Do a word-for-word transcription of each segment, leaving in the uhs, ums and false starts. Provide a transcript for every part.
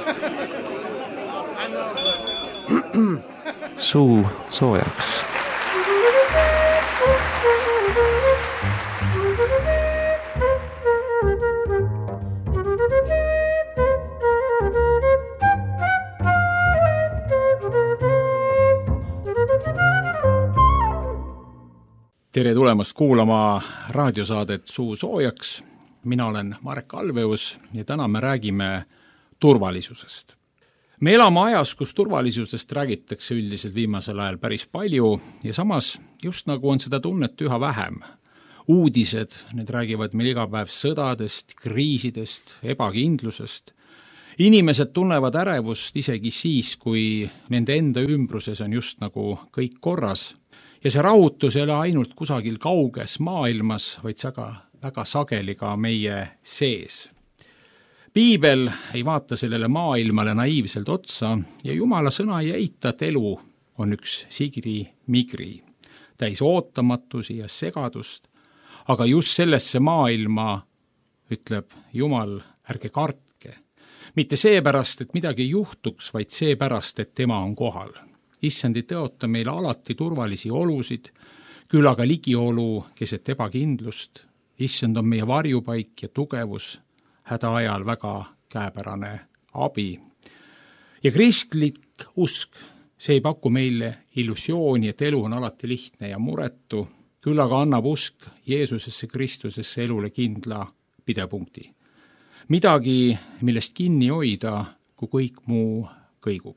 Suu soojaks. Tere tulemast kuulama raadiosaadet Suu soojaks. Mina olen Marek Alveus ja täna me räägime turvalisusest. Me elame ajas, kus turvalisusest räägitakse üldiselt viimasel ajal päris palju ja samas just nagu on seda tunnet üha vähem. Uudised, need räägivad meil iga päev sõdadest, kriisidest, ebakindlusest. Inimesed tunnevad ärevust isegi siis, kui nende enda ümbruses on just nagu kõik korras. Ja see rahutus ei ole ainult kusagil kauges maailmas, vaid väga, väga sageli ka meie sees. Piibel ei vaata sellele maailmale naiivselt otsa ja Jumala sõna ei eita, et elu on üks sigri-migri, täis ootamatusi ja segadust, aga just sellesse maailma ütleb Jumal, ärge kartke. Mitte seepärast, et midagi juhtuks, vaid seepärast, et tema on kohal. Issand ei tõota meile alati turvalisi olusid, küll aga ligiolu keset ebakindlust. Issand on meie varjupaik ja tugevus, häda ajal väga käepärane abi. Ja kristlik usk, see ei paku meile illusiooni, et elu on alati lihtne ja muretu, küll aga annab usk Jeesusesse Kristusesse elule kindla pidepunkti. Midagi, millest kinni hoida, kui kõik muu kõigub.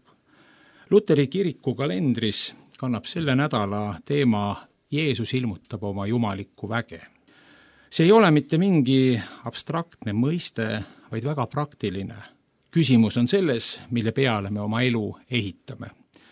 Luteri kiriku kalendris kannab selle nädala teema Jeesus ilmutab oma jumalikku väge. See ei ole mitte mingi abstraktne mõiste, vaid väga praktiline. Küsimus on selles, mille peale me oma elu ehitame.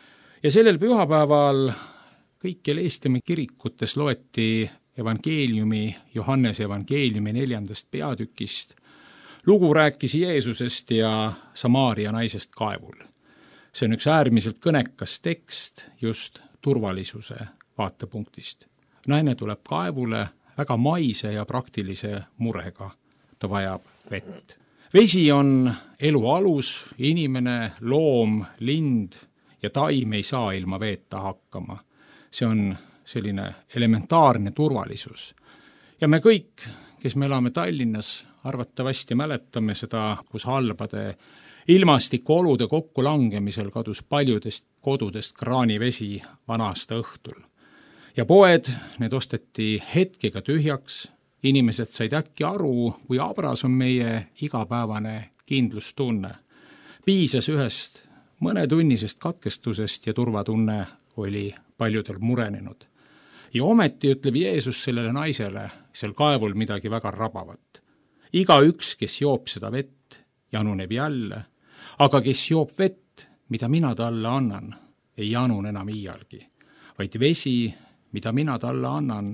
Ja sellel pühapäeval kõikjal Eestimaa kirikutes loeti evangeeliumi, Johannese evangeeliumi neljandast peatükist. Lugu rääkis Jeesusest ja Samaaria naisest kaevul. See on üks äärmiselt kõnekas tekst just turvalisuse vaatepunktist. Naine tuleb kaevule väga maise ja praktilise murega. Ta vajab vett. Vesi on elu alus, inimene, loom, lind ja taim ei saa ilma veeta hakkama. See on selline elementaarne turvalisus. Ja me kõik, kes me elame Tallinnas, arvatavasti mäletame seda, kus halbade ilmastikuolude kokkulangemisel kadus paljudest kodudest kraanivesi vana-aasta õhtul. Ja poed, need osteti hetkega tühjaks, inimesed said äkki aru, kui abras on meie igapäevane kindlustunne. Piisas ühest mõnetunnisest katkestusest ja turvatunne oli paljudel murenenud. Ja ometi ütleb Jeesus sellele naisele seal kaevul midagi väga rabavat. Igaüks, kes joob seda vett, januneb jälle, aga kes joob vett, mida mina talle annan, ei janun enam iialgi, vaid vesi, mida mina talle annan,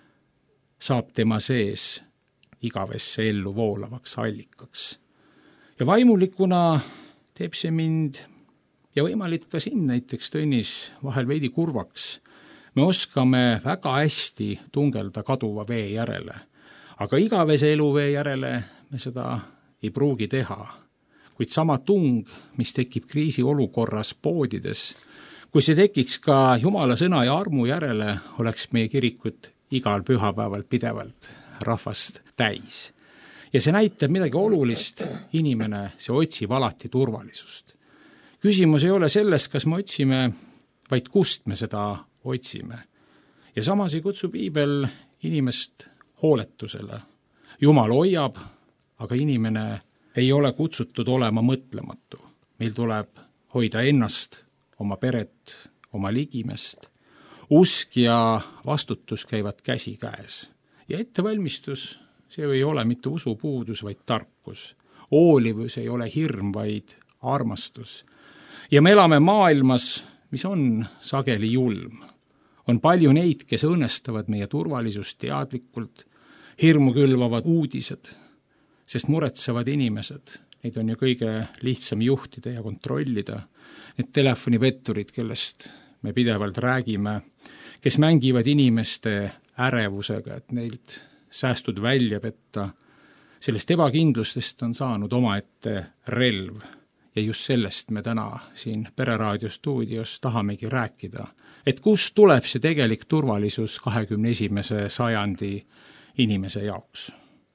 saab tema sees igavesse ellu voolavaks allikaks. Ja vaimulikuna teeb see mind ja võimalik ka siin näiteks Tõnis vahel veidi kurvaks. Me oskame väga hästi tungelda kaduva vee järele, aga igavese eluvee järele me seda ei pruugi teha. Kuid sama tung, mis tekib kriisiolukorras poodides, kui see tekiks ka Jumala sõna ja armu järele, oleks meie kirikud igal pühapäeval pidevalt rahvast täis. Ja see näitab midagi olulist, inimene, see otsib alati turvalisust. Küsimus ei ole selles, kas me otsime, vaid kust me seda otsime. Ja samas ei kutsu Piibel inimest hooletusele. Jumal hoiab, aga inimene ei ole kutsutud olema mõtlematu. Meil tuleb hoida ennast, oma peret, oma ligimest. Usk ja vastutus käivad käsi käes. Ja ettevalmistus, see ei ole mitte usupuudus, vaid tarkus. Hoolivus ei ole hirm, vaid armastus. Ja me elame maailmas, mis on sageli julm. On palju neid, kes õõnestavad meie turvalisust teadlikult, hirmu külvavad uudised, sest muretsevad inimesed. Neid on ju kõige lihtsam juhtida ja kontrollida. Need telefonipetturid, kellest me pidevalt räägime, kes mängivad inimeste ärevusega, et neilt säästud välja petta. Sellest ebakindlustest on saanud omaette relv ja just sellest me täna siin Pereraadio stuudios tahamegi rääkida, et kust tuleb see tegelik turvalisus kahekümne esimese sajandi inimese jaoks.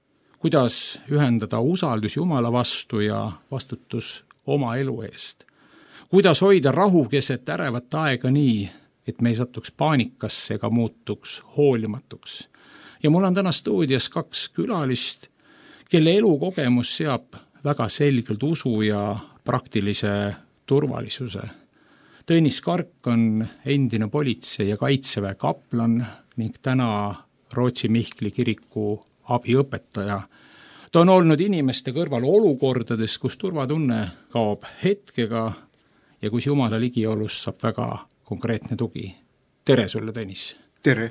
Kuidas ühendada usaldus Jumala vastu ja vastutus oma elu eest. Kuidas hoida rahu keset ärevat aega nii, et me ei satuks paanikasse ega muutuks hoolimatuks. Ja mul on täna stuudios kaks külalist, kelle elukogemus seab väga selgelt usu ja praktilise turvalisuse. Tõnis Kark on endine politsei- ja kaitseväe kaplan ning täna Rootsi Mihkli kiriku abiõpetaja. Ta on olnud inimeste kõrval olukordades, kus turvatunne kaob hetkega ja kus Jumala ligiolust saab väga konkreetne tugi. Tere sulle, Tõnis! Tere!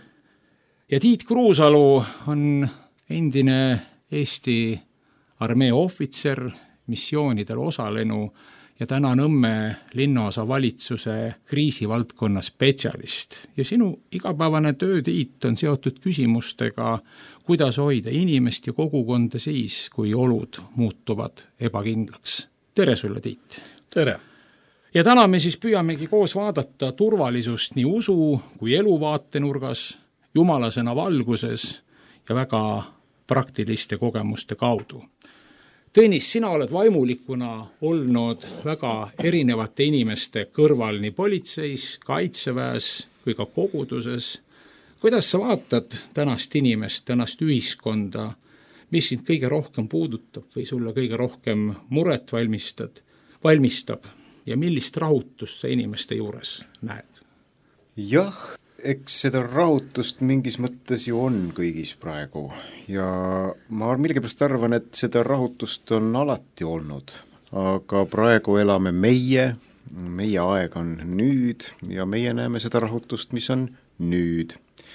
Ja Tiit Kruusalu on endine Eesti armee ohvitser, missioonidel osalenu ja täna Nõmme linnaosa valitsuse kriisivaldkonna spetsialist. Ja sinu igapäevane töö, Tiit, on seotud küsimustega, kuidas hoida inimest ja kogukonda siis, kui olud muutuvad ebakindlaks. Tere sulle, Tiit! Tere! Ja täna me siis püüamegi koos vaadata turvalisust nii usu kui eluvaatenurgas, jumalasena valguses ja väga praktiliste kogemuste kaudu. Tõnis, sina oled vaimulikuna olnud väga erinevate inimeste kõrval nii politseis, kaitseväes kui ka koguduses. Kuidas sa vaatad tänast inimest, tänast ühiskonda, mis sind kõige rohkem puudutab või sulle kõige rohkem muret valmistad, valmistab ja millist rahutust sa inimeste juures näed? Jah, eks seda rahutust mingis mõttes ju on kõigis praegu ja ma millegipärast arvan, et seda rahutust on alati olnud, aga praegu elame meie, meie aeg on nüüd ja meie näeme seda rahutust, mis on nüüd.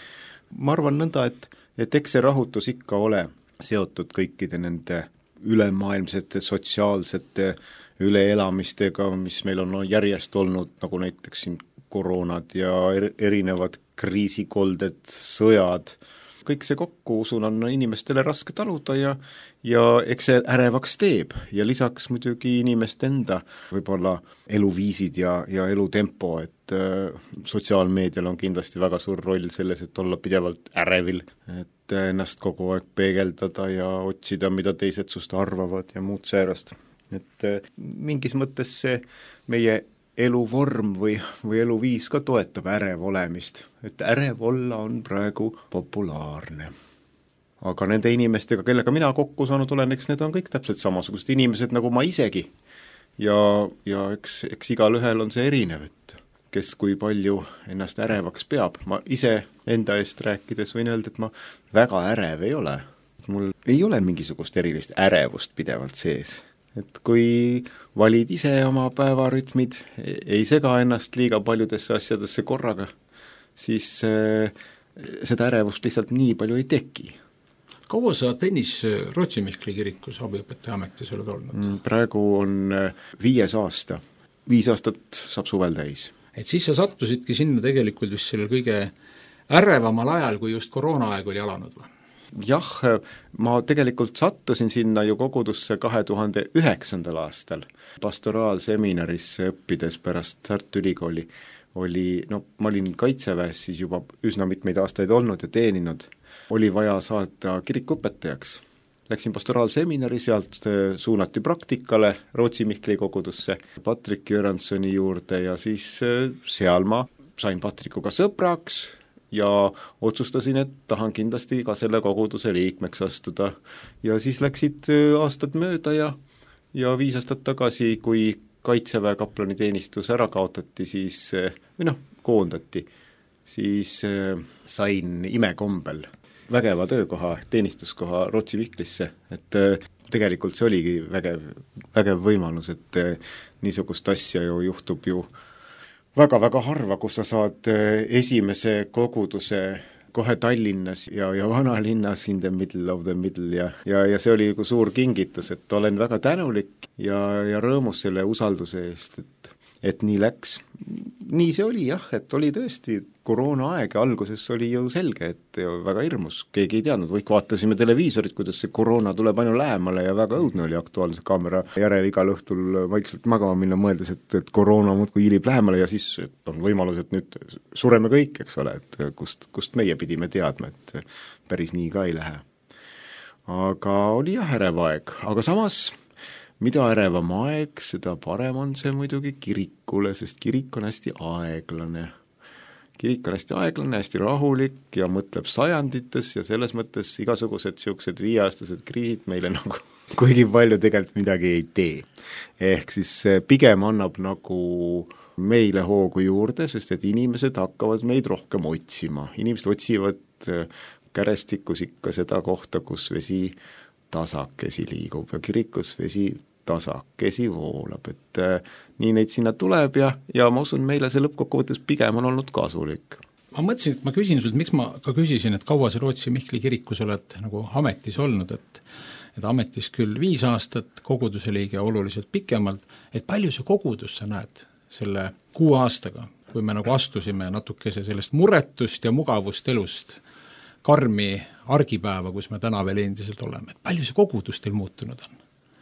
Ma arvan nõnda, et, et eks see rahutus ikka ole seotud kõikide nende ülemaailmsete sotsiaalsete üleelamistega, mis meil on järjest olnud, nagu näiteks siin koroonad ja erinevad kriisikolded, sõjad. Kõik see kokku, usun, on inimestele raske taluda ja, ja eks see ärevaks teeb ja lisaks muidugi inimeste enda võib-olla eluviisid ja, ja elutempo, et äh, sotsiaalmeedial on kindlasti väga suur roll selles, et olla pidevalt ärevil, et ennast kogu aeg peegeldada ja otsida, mida teised sust arvavad ja muud säärast. Et äh, mingis mõttes see meie eluvorm või, või eluviis ka toetab ärev olemist, et ärev olla on praegu populaarne. Aga nende inimestega, kellega mina kokku saanud olen, eks need on kõik täpselt samasugused inimesed nagu ma isegi. Ja, ja eks, eks igal ühel on see erinev, et kes kui palju ennast ärevaks peab. Ma ise enda eest rääkides võin öelda, et ma väga ärev ei ole. Mul ei ole mingisugust erilist ärevust pidevalt sees. Et kui valid ise oma päevarütmid, ei sega ennast liiga paljudesse asjadesse korraga, siis äh, seda ärevust lihtsalt nii palju ei teki. Kaua sa, Tõnis, Rootsi Mihkli kirikus abiõpetaja ametis oled olnud? Praegu on viies aasta. Viis aastat saab suvel täis. Et siis sa sattusidki sinna tegelikult just sellel kõige ärevamal ajal, kui just koroonaaeg oli alanud või? Jah, ma tegelikult sattusin sinna ju kogudusse kahe tuhande üheksandal aastal. Pastoraalseminarisse õppides pärast Tartu Ülikooli oli, no ma olin kaitseväes siis juba üsna mitmeid aastaid olnud ja teeninud. Oli vaja saada kirikuõpetajaks. Läksin pastoraalseminari, sealt suunati praktikale Rootsi Mihkli kogudusse Patrik Jörensoni juurde ja siis seal ma sain Patrikuga sõbraks ja otsustasin, et tahan kindlasti ka selle koguduse liikmeks astuda. Ja siis läksid aastad mööda ja, ja viis aastat tagasi, kui kaitseväe kaplani teenistus ära kaotati, siis, või noh, koondati, siis sain imekombel vägeva töökoha, teenistuskoha Rootsi Mihklisse, et tegelikult see oligi vägev, vägev võimalus, et niisugust asja ju juhtub ju väga-väga harva, kus sa saad esimese koguduse kohe Tallinnas ja, ja vanalinnas in the middle of the middle ja, ja, ja see oli suur kingitus, et olen väga tänulik ja, ja rõõmus selle usalduse eest, et, et nii läks. nii see oli jah, et oli tõesti koroona aeg ja alguses oli ju selge, et väga hirmus, keegi ei teadnud, kõik vaatasime televiisorit, kuidas see koroona tuleb ainu lähemale ja väga õudne oli Aktuaalse kaamera järel igal õhtul vaikselt magama minna, mõeldes, et, et koroona muudkui hiilib lähemale ja siis on võimalus, et nüüd sureme kõik, eks ole, et kust, kust meie pidime teadma, et päris nii ka ei lähe. Aga oli jah ärev aeg, aga samas mida ärevam aeg, seda parem on see muidugi kirikule, sest kirik on hästi aeglane. Kirik on hästi aeglane, hästi rahulik ja mõtleb sajandites ja selles mõttes igasugused siuksed viieaastased kriisid meile nagu kuigi palju tegelikult midagi ei tee. Ehk siis pigem annab nagu meile hoogu juurde, sest et inimesed hakkavad meid rohkem otsima. Inimesed otsivad kärestikus ikka seda kohta, kus vesi tasakesi liigub ja kirikus vesi tasakesi voolab, et äh, nii neid sinna tuleb ja, ja ma usun, meile see lõppkokkuvõttes pigem on olnud kasulik. Ma mõtlesin, et ma küsin sult, miks ma ka küsisin, et kaua sa Rootsi Mihkli kirikus oled nagu ametis olnud, et et ametis küll viis aastat, koguduse liige oluliselt pikemalt, et palju see kogudus sa näed selle kuue aastaga, kui me nagu astusime natukese sellest muretust ja mugavust elust karmi argipäeva, kus me täna veel endiselt oleme, et palju see kogudus teil muutunud on?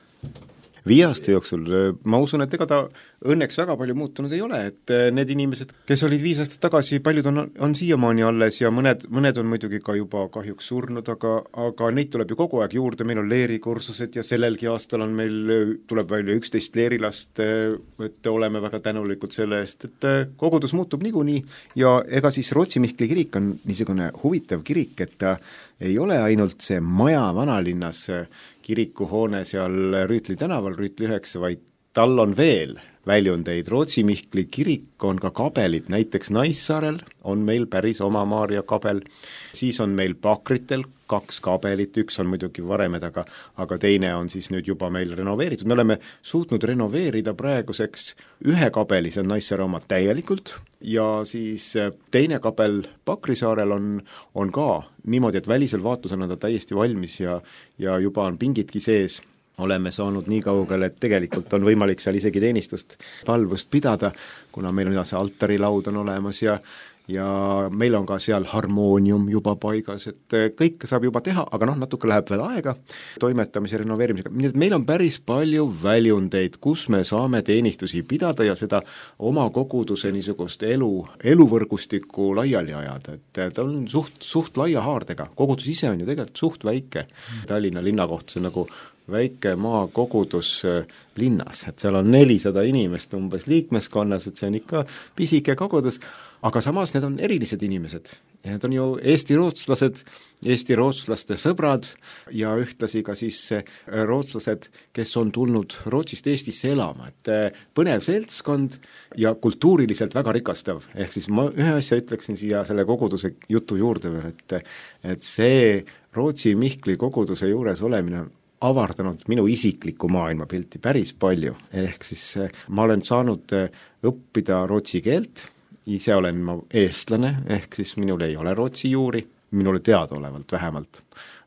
Viie aasta jooksul, ma usun, et ega ta õnneks väga palju muutunud ei ole, et need inimesed, kes olid viis aastat tagasi, paljud on, on siiamaani alles ja mõned, mõned on muidugi ka juba kahjuks surnud, aga, aga neid tuleb ju kogu aeg juurde, meil on leerikursused ja sellelgi aastal on meil, tuleb välja üksteist leerilast, et oleme väga tänulikud selle eest, et kogudus muutub niikuinii ja ega siis Rootsi Mihkli kirik on niisugune huvitav kirik, et ta ei ole ainult see maja vanalinnas kirikuhoone seal Rüütli tänaval, Rüütli üheksa, vaid tal on veel väljundeid. Rootsi Mihkli kirik on ka kabelid, näiteks Naissaarel on meil päris oma Maarja kabel, siis on meil Pakritel kaks kabelit, üks on muidugi varemed, aga, aga teine on siis nüüd juba meil renoveeritud. Me oleme suutnud renoveerida praeguseks ühe kabeli, see on Naissaare oma täielikult, ja siis teine kabel Pakrisaarel on, on ka niimoodi, et välisel vaatusel on ta täiesti valmis ja, ja juba on pingidki sees. Oleme saanud nii kaugele, et tegelikult on võimalik seal isegi teenistust, palvust pidada, kuna meil on see altarilaud on olemas ja ja meil on ka seal harmoonium juba paigas, et kõik saab juba teha, aga noh, natuke läheb veel aega toimetamise, renoveerimisega, nii et meil on päris palju väljundeid, kus me saame teenistusi pidada ja seda oma koguduse niisugust elu, eluvõrgustikku laiali ajada, et ta on suht, suht laia haardega, kogudus ise on ju tegelikult suht väike, Tallinna linna kohta see nagu väike maakogudus linnas, et seal on nelisada inimest umbes liikmeskonnas, et see on ikka pisike kogudus, aga samas need on erilised inimesed. Ja need on ju Eesti rootslased, Eesti rootslaste sõbrad ja ühtlasi ka siis rootslased, kes on tulnud Rootsist Eestisse elama, et põnev seltskond ja kultuuriliselt väga rikastav. Ehk siis ma ühe asja ütleksin siia selle koguduse jutu juurde veel, et, et see Rootsi Mihkli koguduse juures olemine avardanud minu isiklikku maailmapilti päris palju, ehk siis ma olen saanud õppida rootsi keelt, ise olen ma eestlane, ehk siis minul ei ole rootsi juuri, minule teadaolevalt vähemalt,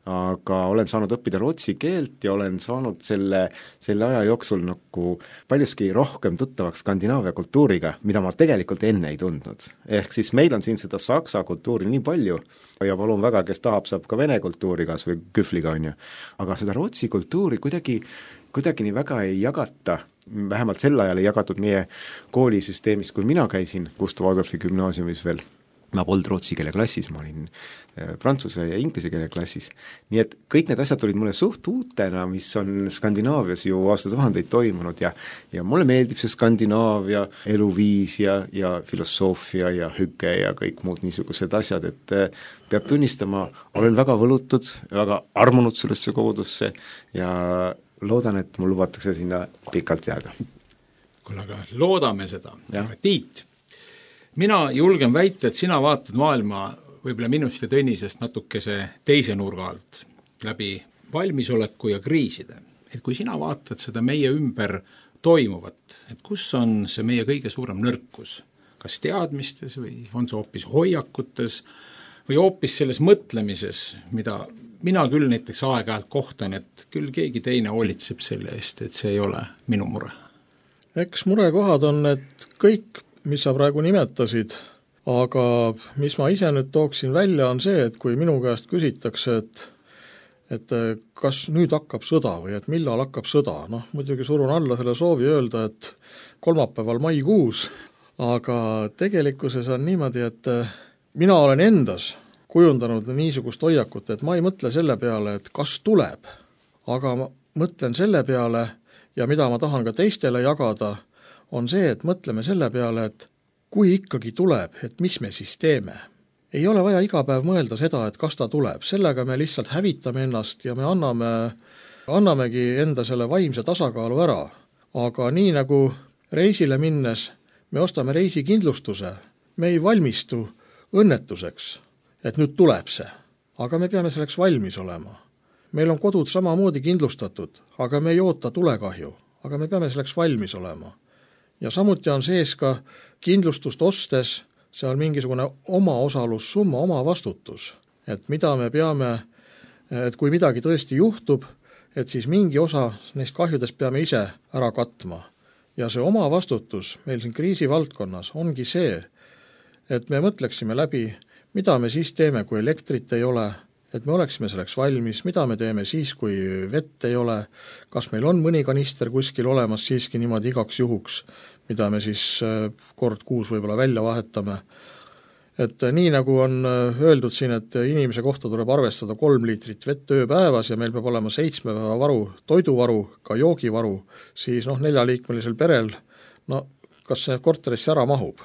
aga olen saanud õppida rootsi keelt ja olen saanud selle, selle aja jooksul nagu paljuski rohkem tuttavaks Skandinaavia kultuuriga, mida ma tegelikult enne ei tundnud. Ehk siis meil on siin seda saksa kultuuri nii palju ja palun väga, kes tahab, saab ka vene kultuuri kas või kühvliga on ju, aga seda rootsi kultuuri kuidagi kuidagi nii väga ei jagata, vähemalt sel ajal ei jagatud meie koolisüsteemis, kui mina käisin Gustav Adolfi gümnaasiumis veel, ma polnud rootsi keele klassis, ma olin prantsuse ja inglise keele klassis, nii et kõik need asjad tulid mulle suht uutena, mis on Skandinaavias ju aastatuhandeid toimunud ja, ja mulle meeldib see Skandinaavia eluviis ja, ja filosoofia ja hüge ja kõik muud niisugused asjad, et peab tunnistama, olen väga võlutud, väga armunud sellesse kogudusse ja loodan, et mul lubatakse sinna pikalt jääda. Kuule, aga loodame seda. Tiit, mina julgen väita, et sina vaatad maailma võib-olla minust ja Tõnisest natukese teise nurga alt, läbi valmisoleku ja kriiside. Et kui sina vaatad seda meie ümber toimuvat, et kus on see meie kõige suurem nõrkus? Kas teadmistes või on see hoopis hoiakutes või hoopis selles mõtlemises, mida mina küll näiteks aeg-ajalt kohtan, et küll keegi teine hoolitseb selle eest, et see ei ole minu mure. Eks murekohad on, et kõik mis sa praegu nimetasid, aga mis ma ise nüüd tooksin välja, on see, et kui minu käest küsitakse, et et kas nüüd hakkab sõda või et millal hakkab sõda, noh muidugi surun alla selle soovi öelda, et kolmapäeval maikuus, aga tegelikkuses on niimoodi, et mina olen endas kujundanud niisugust hoiakut, et ma ei mõtle selle peale, et kas tuleb, aga ma mõtlen selle peale ja mida ma tahan ka teistele jagada, on see, et mõtleme selle peale, et kui ikkagi tuleb, et mis me siis teeme. Ei ole vaja iga päev mõelda seda, et kas ta tuleb, sellega me lihtsalt hävitame ennast ja me anname, annamegi enda selle vaimse tasakaalu ära. Aga nii nagu reisile minnes me ostame reisikindlustuse, me ei valmistu õnnetuseks, et nüüd tuleb see, aga me peame selleks valmis olema. Meil on kodud samamoodi kindlustatud, aga me ei oota tulekahju, aga me peame selleks valmis olema. Ja samuti on sees ka kindlustust ostes, see on mingisugune oma osalussumma, oma vastutus, et mida me peame, et kui midagi tõesti juhtub, et siis mingi osa neist kahjudest peame ise ära katma. Ja see oma vastutus meil siin kriisivaldkonnas ongi see, et me mõtleksime läbi, mida me siis teeme, kui elektrit ei ole, et me oleksime selleks valmis, mida me teeme siis, kui vett ei ole, kas meil on mõni kanister kuskil olemas siiski niimoodi igaks juhuks, mida me siis kord kuus võib-olla välja vahetame. Et nii nagu on öeldud siin, et inimese kohta tuleb arvestada kolm liitrit vett ööpäevas ja meil peab olema seitsme päeva varu, toiduvaru, ka joogivaru, siis noh, neljaliikmelisel perel, no kas see korterisse ära mahub.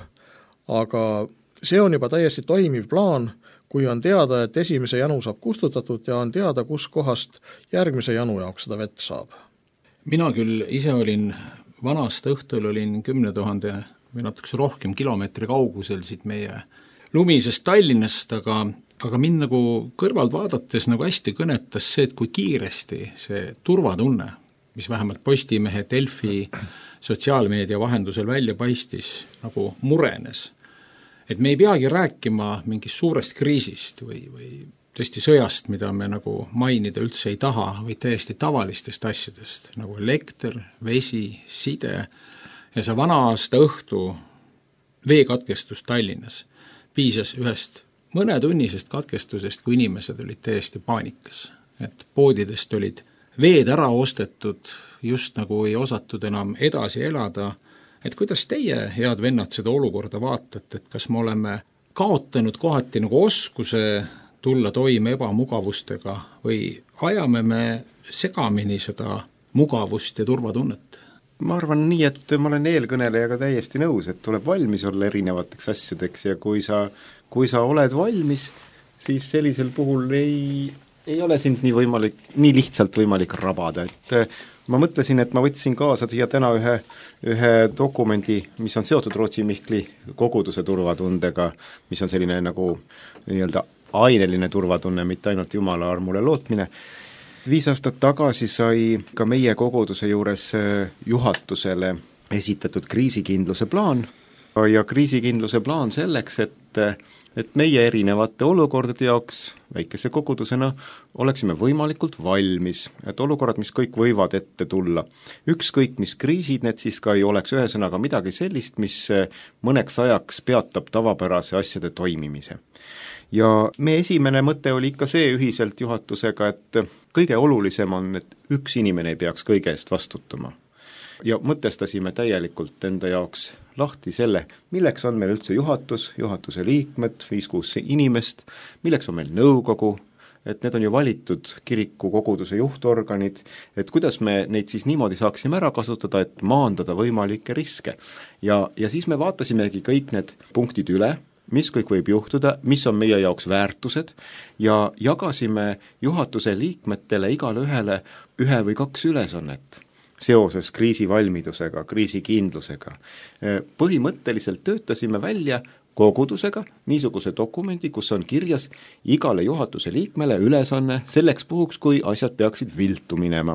Aga see on juba täiesti toimiv plaan, kui on teada, et esimese janu saab kustutatud ja on teada, kus kohast järgmise janu jaoks seda vett saab. Mina küll ise olin vanast õhtul olin kümne tuhande või natukese rohkem kilomeetri kaugusel siit meie lumisest Tallinnast, aga, aga mind nagu kõrvalt vaadates nagu hästi kõnetas see, et kui kiiresti see turvatunne, mis vähemalt Postimehe, Delfi, sotsiaalmeedia vahendusel välja paistis, nagu murenes. Et me ei peagi rääkima mingist suurest kriisist või, või tõesti sõjast, mida me nagu mainida üldse ei taha, või täiesti tavalistest asjadest, nagu elekter, vesi, side ja see vana aasta õhtu veekatkestus Tallinnas piisas ühest mõnetunnisest katkestusest, kui inimesed olid täiesti paanikas. Et poodidest olid veed ära ostetud, just nagu ei osatud enam edasi elada. Et kuidas teie, head vennad, seda olukorda vaatate, et kas me oleme kaotanud kohati nagu oskuse tulla toime ebamugavustega või ajame me segamini seda mugavust ja turvatunnet? Ma arvan nii, et ma olen eelkõnelejaga täiesti nõus, et tuleb valmis olla erinevateks asjadeks ja kui sa, kui sa oled valmis, siis sellisel puhul ei, ei ole sind nii võimalik, nii lihtsalt võimalik rabada, et ma mõtlesin, et ma võtsin kaasa siia täna ühe, ühe dokumendi, mis on seotud Rootsi Mihkli koguduse turvatundega, mis on selline nagu nii-öelda aineline turvatunne, mitte ainult Jumala armule lootmine. Viis aastat tagasi sai ka meie koguduse juures juhatusele esitatud kriisikindluse plaan ja kriisikindluse plaan selleks, et, et meie erinevate olukordade jaoks väikese kogudusena oleksime võimalikult valmis, et olukorrad, mis kõik võivad ette tulla. Ükskõik, mis kriisid need siis ka ei oleks, ühesõnaga midagi sellist, mis mõneks ajaks peatab tavapärase asjade toimimise. Ja me esimene mõte oli ikka see ühiselt juhatusega, et kõige olulisem on, et üks inimene ei peaks kõige eest vastutama. Ja mõtestasime täielikult enda jaoks lahti selle, milleks on meil üldse juhatus, juhatuse liikmed, viis-kuus inimest, milleks on meil nõukogu, et need on ju valitud kiriku koguduse juhtorganid, et kuidas me neid siis niimoodi saaksime ära kasutada, et maandada võimalikke riske. Ja, ja siis me vaatasimegi kõik need punktid üle, mis kõik võib juhtuda, mis on meie jaoks väärtused ja jagasime juhatuse liikmetele igale ühele ühe või kaks ülesannet seoses kriisivalmidusega, kriisikindlusega. Põhimõtteliselt töötasime välja kogudusega niisuguse dokumendi, kus on kirjas igale juhatuse liikmele ülesanne selleks puhuks, kui asjad peaksid viltu minema.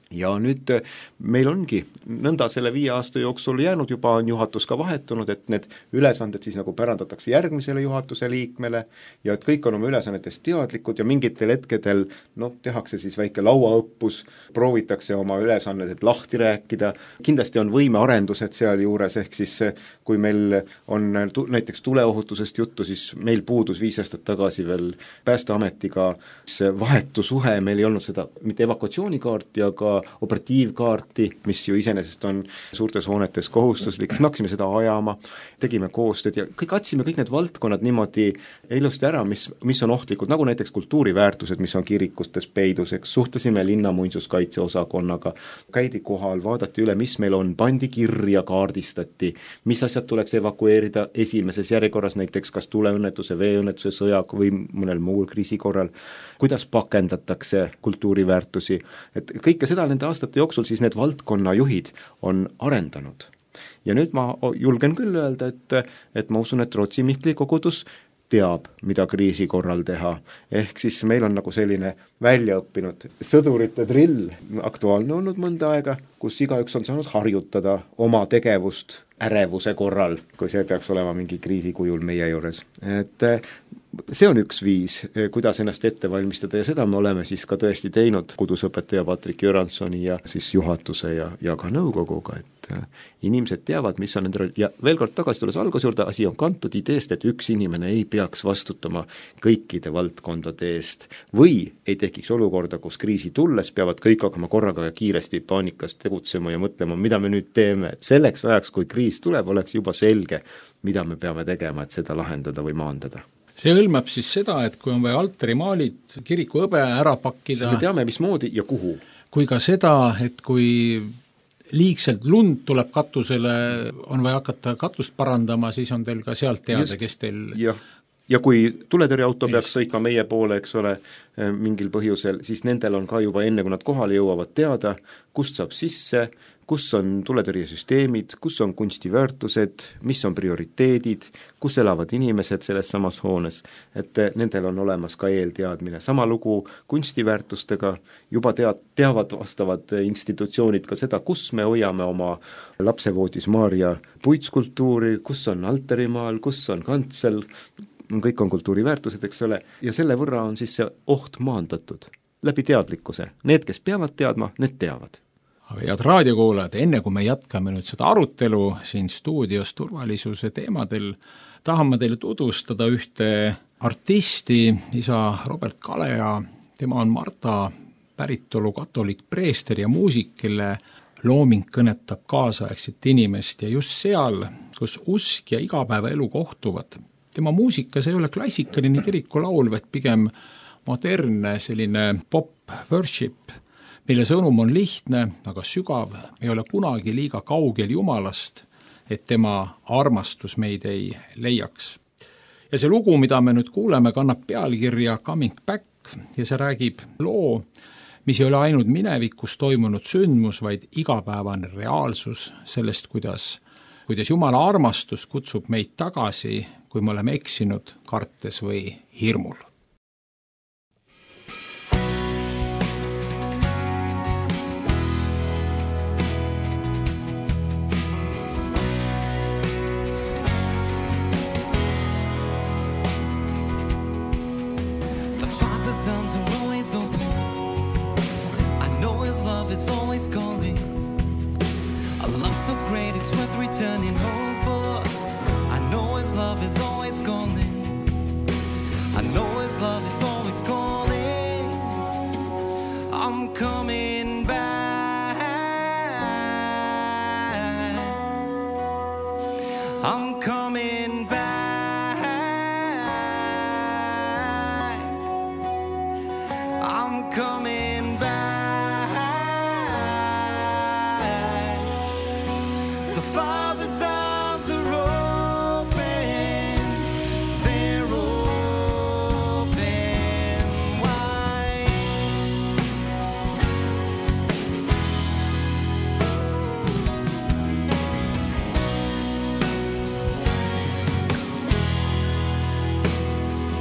ja nüüd meil ongi nõnda selle viie aasta jooksul jäänud, juba on juhatus ka vahetunud, et need ülesanded siis nagu pärandatakse järgmisele juhatuse liikmele ja et kõik on oma ülesannetest teadlikud ja mingitel hetkedel noh, tehakse siis väike lauaõppus, proovitakse oma ülesanded lahti rääkida, kindlasti on võimearendused seal juures, ehk siis kui meil on näiteks tuleohutusest juttu, siis meil puudus viis aastat tagasi veel Päästeametiga vahetu suhe, meil ei olnud seda mitte evakuatsioonikaarti, aga operatiivkaarti, mis ju iseenesest on suurtes hoonetes kohustuslik, siis me hakkasime seda ajama, tegime koostööd ja kõik atsime kõik need valdkonnad niimoodi ilusti ära, mis, mis on ohtlikud, nagu näiteks kultuuriväärtused, mis on kirikutes peidus, eks suhtlesime linna muinsuskaitse osakonnaga, käidi kohal, vaadati üle, mis meil on, pandi kirja, kaardistati, mis asjad tuleks evakueerida esimeses järjekorras, näiteks kas tuleõnnetuse, veeõnnetuse, sõja või mõnel muul kriisi korral, kuidas pakendatakse kultuuriväärtusi, et kõike seda nende aastate jooksul siis need valdkonnajuhid on arendanud. Ja nüüd ma julgen küll öelda, et, et ma usun, et Rootsi Mihkli kogudus teab, mida kriisi korral teha. Ehk siis meil on nagu selline väljaõppinud sõdurite drill aktuaalne olnud mõnda aega, kus igaüks on saanud harjutada oma tegevust ärevuse korral, kui see peaks olema mingi kriisi kujul meie juures. Et see on üks viis, kuidas ennast ette valmistada ja seda me oleme siis ka tõesti teinud kudusõpetaja Patrik Jüransoni ja siis juhatuse ja, ja ka nõukoguga, et inimesed teavad, mis on nende roll ja veel kord tagasi tulles alguse juurde, asi on kantud ideest, et üks inimene ei peaks vastutama kõikide valdkondade eest või ei tekiks olukorda, kus kriisi tulles peavad kõik hakkama korraga ja kiiresti paanikas tegutsema ja mõtlema, mida me nüüd teeme, et selleks ajaks, kui kriis tuleb, oleks juba selge, mida me peame tegema, et seda lahendada või maandada. See hõlmab siis seda, et kui on vaja altarimaalid, kiriku hõbe ära pakkida, siis me teame, mismoodi ja kuhu. Kui ka seda, et kui liigselt lund tuleb katusele, on vaja hakata katust parandama, siis on teil ka sealt teada, Just, kes teil jah. Ja kui tuletõrjeauto peaks sõitma meie poole, eks ole, mingil põhjusel, siis nendel on ka juba enne, kui nad kohale jõuavad teada, kust saab sisse, kus on tuletõrjesüsteemid, kus on kunstiväärtused, mis on prioriteedid, kus elavad inimesed selles samas hoones, et nendel on olemas ka eelteadmine. Sama lugu kunstiväärtustega, juba tead, teavad vastavad institutsioonid ka seda, kus me hoiame oma lapsevoodis Maarja puitskultuuri, kus on altarimaal, kus on kantsel, kõik on kultuuriväärtused, eks ole, ja selle võrra on siis see oht maandatud läbi teadlikkuse. Need, kes peavad teadma, need teavad. Aga head raadiokuulajad, enne kui me jätkame nüüd seda arutelu siin stuudios turvalisuse teemadel, tahan ma teile tutvustada ühte artisti, isa Robert Kalea, tema on Marta päritolu katolik preester ja muusik, kelle looming kõnetab kaasaegset inimest ja just seal, kus usk ja igapäevaelu kohtuvad. Tema muusikas ei ole klassikaline kirikulaul, vaid pigem modernne selline pop worship, mille sõnum on lihtne, aga sügav, ei ole kunagi liiga kaugel Jumalast, et tema armastus meid ei leiaks. Ja see lugu, mida me nüüd kuuleme, kannab pealkirja Coming Back ja see räägib loo, mis ei ole ainult minevikus toimunud sündmus, vaid igapäevane reaalsus sellest, kuidas, kuidas Jumala armastus kutsub meid tagasi, kui me oleme eksinud, kartes või hirmul. Arms are always open. I know his love is always calling. A love so great it's worth returning home for. I know his love is always calling. I know his love is always calling. I'm coming back. I'm coming back. Coming back. The Father's arms are open. They're open wide.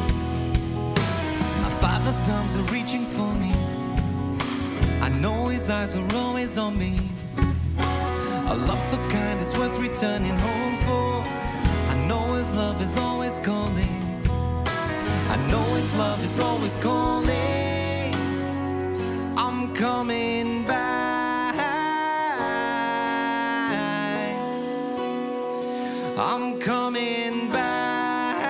My Father's arms are reaching for me. I know his eyes are always on me. A love so kind it's worth returning home for. I know his love is always calling. I know his love is always calling. I'm coming back. I'm coming back.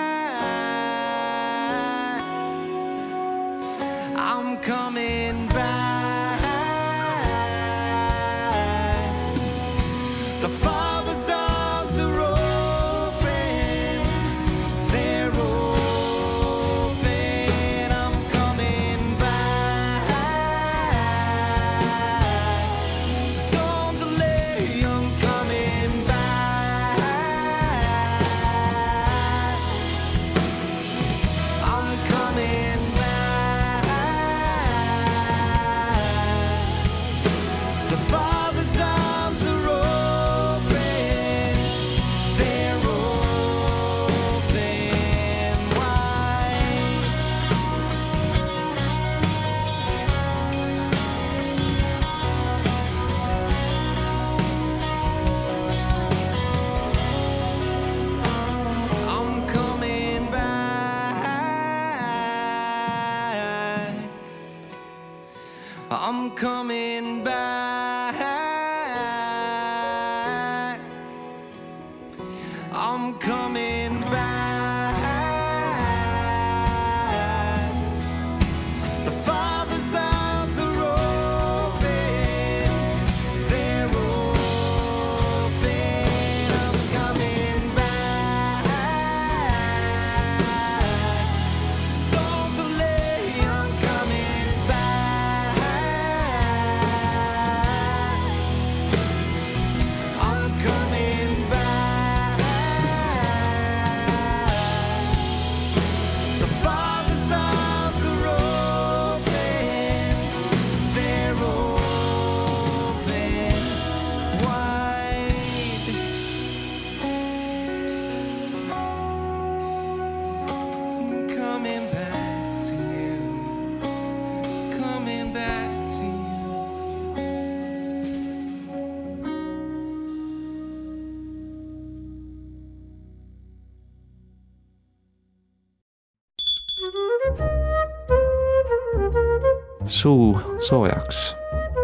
I'm coming back. The Father's arms are open. They're open. I'm coming back. So don't delay. I'm coming back. I'm coming back. The Father's arms are open. They're open wide. I'm coming back. I'm coming back. I'm coming back. The Father's arms are open. They're open. I'm coming back. So don't delay. I'm coming back. I'm coming back. The Father's arms are open. They're open wide. Coming back to you. Coming back to you. Suu soojaks.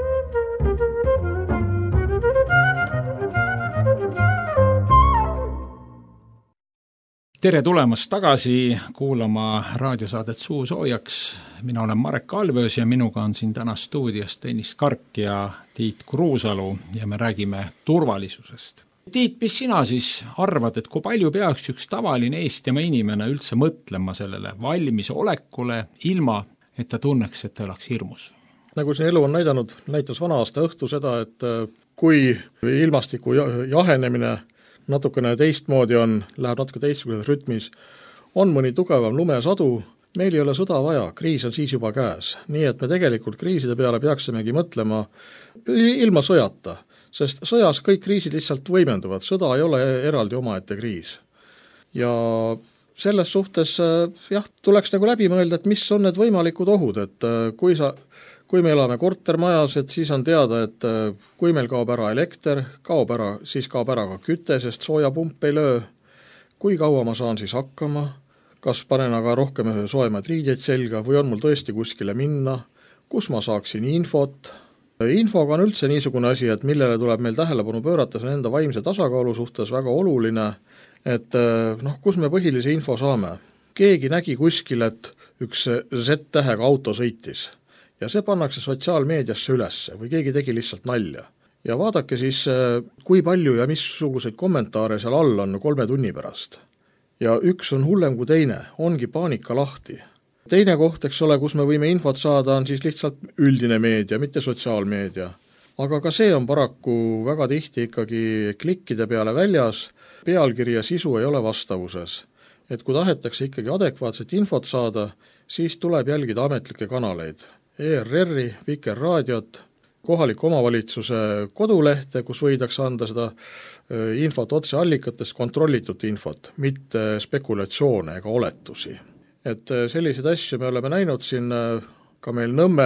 tere tulemast tagasi kuulama raadiosaadet Suu soojaks. Mina olen Marek Alveus ja minuga on siin täna stuudios Tõnis Kark ja Tiit Kruusalu ja me räägime turvalisusest. Tiit, mis sina siis arvad, et kui palju peaks üks tavaline Eestimaa inimene üldse mõtlema sellele valmisolekule, ilma et ta tunneks, et ta oleks hirmus? Nagu siin elu on näidanud, näitas vana aasta õhtu seda, et kui ilmastiku jahenemine natukene teistmoodi on, läheb natuke teistsuguses rütmis, on mõni tugevam lumesadu, meil ei ole sõda vaja, kriis on siis juba käes. Nii et me tegelikult kriiside peale peaksimegi mõtlema ilma sõjata, sest sõjas kõik kriisid lihtsalt võimenduvad, sõda ei ole eraldi omaette kriis. Ja selles suhtes jah, tuleks nagu läbi mõelda, et mis on need võimalikud ohud, et kui sa Kui me elame kortermajas, et siis on teada, et kui meil kaob ära elekter, kaob ära, siis kaob ära ka küte, sest soojapump ei löö. Kui kaua ma saan siis hakkama, kas panen aga rohkem soojemaid riideid selga või on mul tõesti kuskile minna, kus ma saaksin infot. Infoga on üldse niisugune asi, et millele tuleb meil tähelepanu pöörata, see on enda vaimse tasakaalu suhtes väga oluline, et noh, kus me põhilise info saame. Keegi nägi kuskil, et üks Z-tähega auto sõitis. Ja see pannakse sotsiaalmeediasse ülesse või keegi tegi lihtsalt nalja. Ja vaadake siis, kui palju ja missuguseid kommentaare seal all on kolme tunni pärast. Ja üks on hullem kui teine, ongi paanika lahti. Teine koht, eks ole, kus me võime infot saada, on siis lihtsalt üldine meedia, mitte sotsiaalmeedia. Aga ka see on paraku väga tihti ikkagi klikkide peale väljas, pealkiri ja sisu ei ole vastavuses. Et kui tahetakse ikkagi adekvaatset infot saada, siis tuleb jälgida ametlikke kanaleid. E R R-i, Vikerraadiot, kohaliku omavalitsuse kodulehte, kus võidakse anda seda infot otse allikatest kontrollitud infot, mitte spekulatsioone ega oletusi. Et selliseid asju me oleme näinud siin ka meil Nõmmel,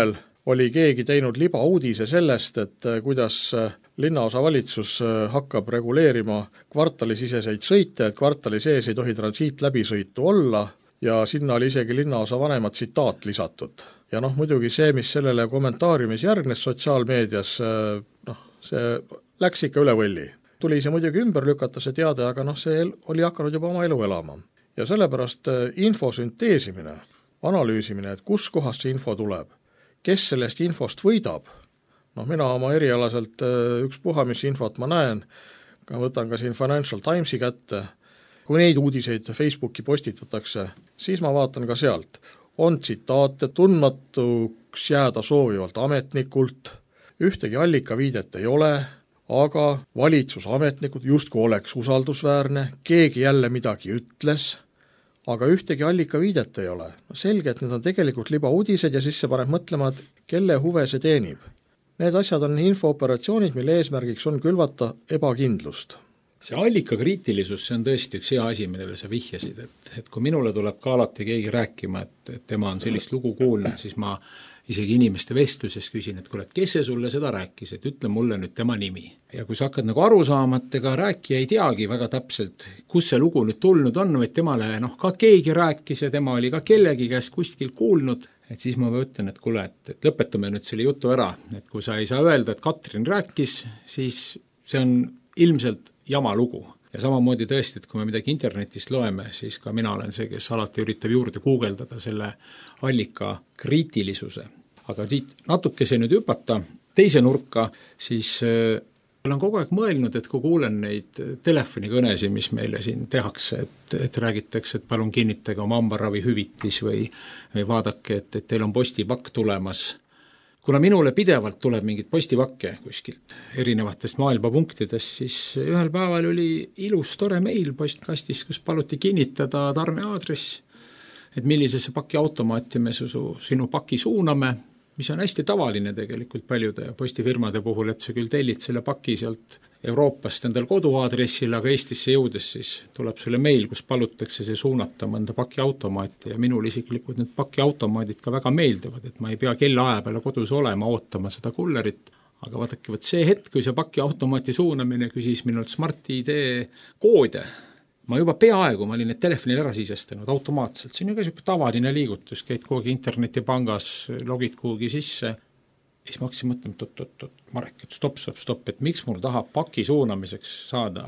oli keegi teinud libauudise sellest, et kuidas linnaosavalitsus hakkab reguleerima kvartalisiseseid sõite, et kvartali sees ei tohi transiit läbisõitu olla ja sinna oli isegi linnaosa vanema tsitaat lisatud. Ja noh, muidugi see, mis sellele kommentaariumis järgnes sotsiaalmeedias, noh, see läks ikka üle võlli. Tuli see muidugi ümber lükata see teade, aga noh, see oli hakanud juba oma elu elama. Ja sellepärast info sünteesimine, analüüsimine, et kus kohast see info tuleb, kes sellest infost võidab, noh, mina oma erialaselt üks puha, mis infot ma näen, võtan ka siin Financial Timesi kätte, kui neid uudiseid Facebooki postitatakse, siis ma vaatan ka sealt. On tsitaate tundmatuks jääda soovivalt ametnikult, ühtegi allikaviidet ei ole, aga valitsusametnikud justkui oleks usaldusväärne, keegi jälle midagi ütles, aga ühtegi allikaviidet ei ole. No selge, et need on tegelikult libauudised ja siis see paneb mõtlema, et kelle huve see teenib. Need asjad on infooperatsioonid, mille eesmärgiks on külvata ebakindlust. See allikakriitilisus, see on tõesti üks hea asi, millele sa vihjasid, et, et kui minule tuleb ka alati keegi rääkima, et, et tema on sellist lugu kuulnud, siis ma isegi inimeste vestluses küsin, et kuule, et kes see sulle seda rääkis, et ütle mulle nüüd tema nimi. Ja kui sa hakkad nagu aru saama, et ega rääkija ei teagi väga täpselt, kus see lugu nüüd tulnud on, vaid temale noh, ka keegi rääkis ja tema oli ka kellegi käest kuskil kuulnud, et siis ma ütlen, et kuule, et, et lõpetame nüüd selle jutu ära, et kui sa ei saa öelda, et Katrin rääkis, siis see on ilmselt jama lugu. Ja samamoodi tõesti, et kui me midagi internetist loeme, siis ka mina olen see, kes alati üritab juurde guugeldada selle allika kriitilisuse. Aga siit natuke see nüüd hüpata teise nurka, siis äh, olen kogu aeg mõelnud, et kui kuulen neid telefonikõnesi, mis meile siin tehakse, et, et räägitakse, et palun kinnitage oma hambaravi hüvitis või, või vaadake, et, et teil on postipakk tulemas. Kuna minule pidevalt tuleb mingid postipakke kuskilt erinevatest maailmapunktidest, siis ühel päeval oli ilus tore meil postkastis, kus paluti kinnitada tarneaadress, et millisesse paki automaati me su, sinu paki suuname, mis on hästi tavaline tegelikult paljude postifirmade puhul, et sa küll tellid selle paki sealt Euroopast endal koduaadressile, aga Eestisse jõudes siis tuleb sulle meil, kus palutakse see suunata mõnda pakiautomaati ja minul isiklikult need pakiautomaadid ka väga meeldivad, et ma ei pea kella aja peale kodus olema, ootama seda kullerit, aga vaadake, võt see hetk, kui see pakiautomaati suunamine küsis minult Smart I D koode, ma juba peaaegu, ma olin need telefonil ära sisestanud automaatselt, see on ju ka selline tavaline liigutus, käid kuhugi internetipangas, logid kuhugi sisse, ja siis ma hakkasin mõtlema, et, et, et, et Marek, et stopp, stopp, stopp, et miks mul tahab paki suunamiseks saada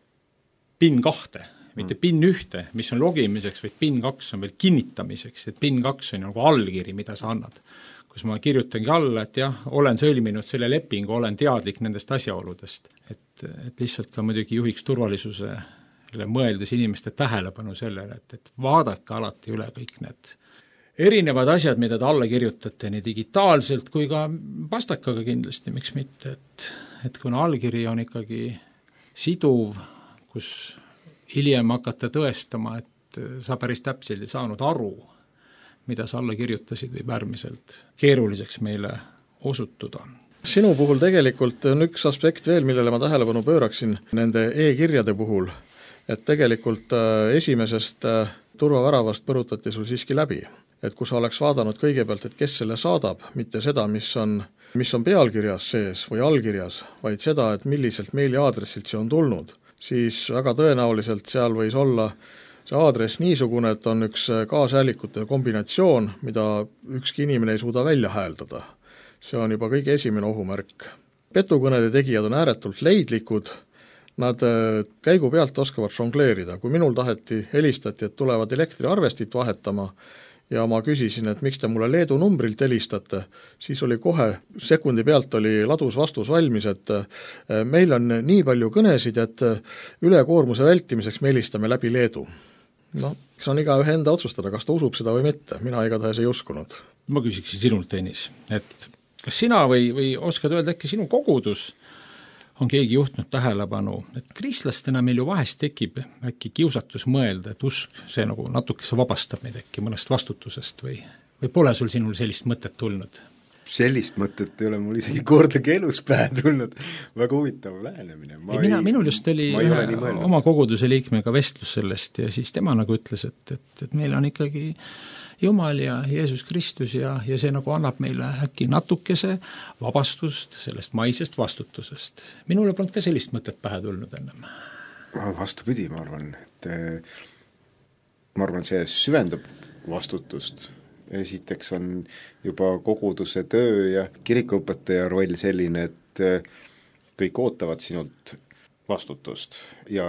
PIN kahte, mitte PIN ühte, mis on logimiseks, vaid PIN kaks on veel kinnitamiseks, et PIN kaks on nagu allkiri, mida sa annad, kus ma kirjutangi alla, et jah, olen sõlminud selle lepingu, olen teadlik nendest asjaoludest, et, et lihtsalt ka muidugi juhiks turvalisuse mõeldes inimeste tähelepanu sellele, et, et vaadake alati üle kõik need erinevad asjad, mida te alla kirjutate nii digitaalselt kui ka pastakaga kindlasti, miks mitte, et, et kuna allkiri on ikkagi siduv, kus hiljem hakata tõestama, et sa päris täpselt ei saanud aru, mida sa alla kirjutasid, võib äärmiselt keeruliseks meile osutuda. Sinu puhul tegelikult on üks aspekt veel, millele ma tähelepanu pööraksin nende e-kirjade puhul, et tegelikult esimesest turvaväravast põrutati sul siiski läbi. Et kui sa oleks vaadanud kõigepealt, et kes selle saadab, mitte seda, mis on, mis on pealkirjas sees või allkirjas, vaid seda, et milliselt meiliaadressilt see on tulnud, siis väga tõenäoliselt seal võis olla see aadress niisugune, et on üks kaashäälikute kombinatsioon, mida ükski inimene ei suuda välja hääldada. See on juba kõige esimene ohumärk. Petukõnede tegijad on ääretult leidlikud, nad käigu pealt oskavad žongleerida. Kui minul taheti, helistati, et tulevad elektriarvestit vahetama ja ma küsisin, et miks te mulle Leedu numbrilt helistate, siis oli kohe, sekundi pealt oli ladus vastus valmis, et meil on nii palju kõnesid, et ülekoormuse vältimiseks me helistame läbi Leedu. No, kas on iga ühe enda otsustada, kas ta usub seda või mitte, mina igatahes ei uskunud. Ma küsiksin sinult, Tõnis, et kas sina või, või oskad öelda, äkki sinu kogudus on keegi juhtnud tähelepanu, et kristlastena meil ju vahest tekib äkki kiusatus mõelda, et usk see nagu natuke see vabastab meid äkki mõnest vastutusest või, või pole sul sinul sellist mõtet tulnud? sellist mõtet ei ole mul isegi kordagi elus pähe tulnud, väga huvitav lähenemine. Mina, minul just oli oma koguduse liikmega vestlus sellest ja siis tema nagu ütles, et, et, et meil on ikkagi Jumal ja Jeesus Kristus ja, ja see nagu annab meile äkki natukese vabastust sellest maisest vastutusest. Minule polnud ka sellist mõtet pähe tulnud ennem. Vastupidi, ma arvan, et ma arvan, see süvendab vastutust. Esiteks on juba koguduse töö ja kirikuõpetaja roll selline, et kõik ootavad sinult vastutust ja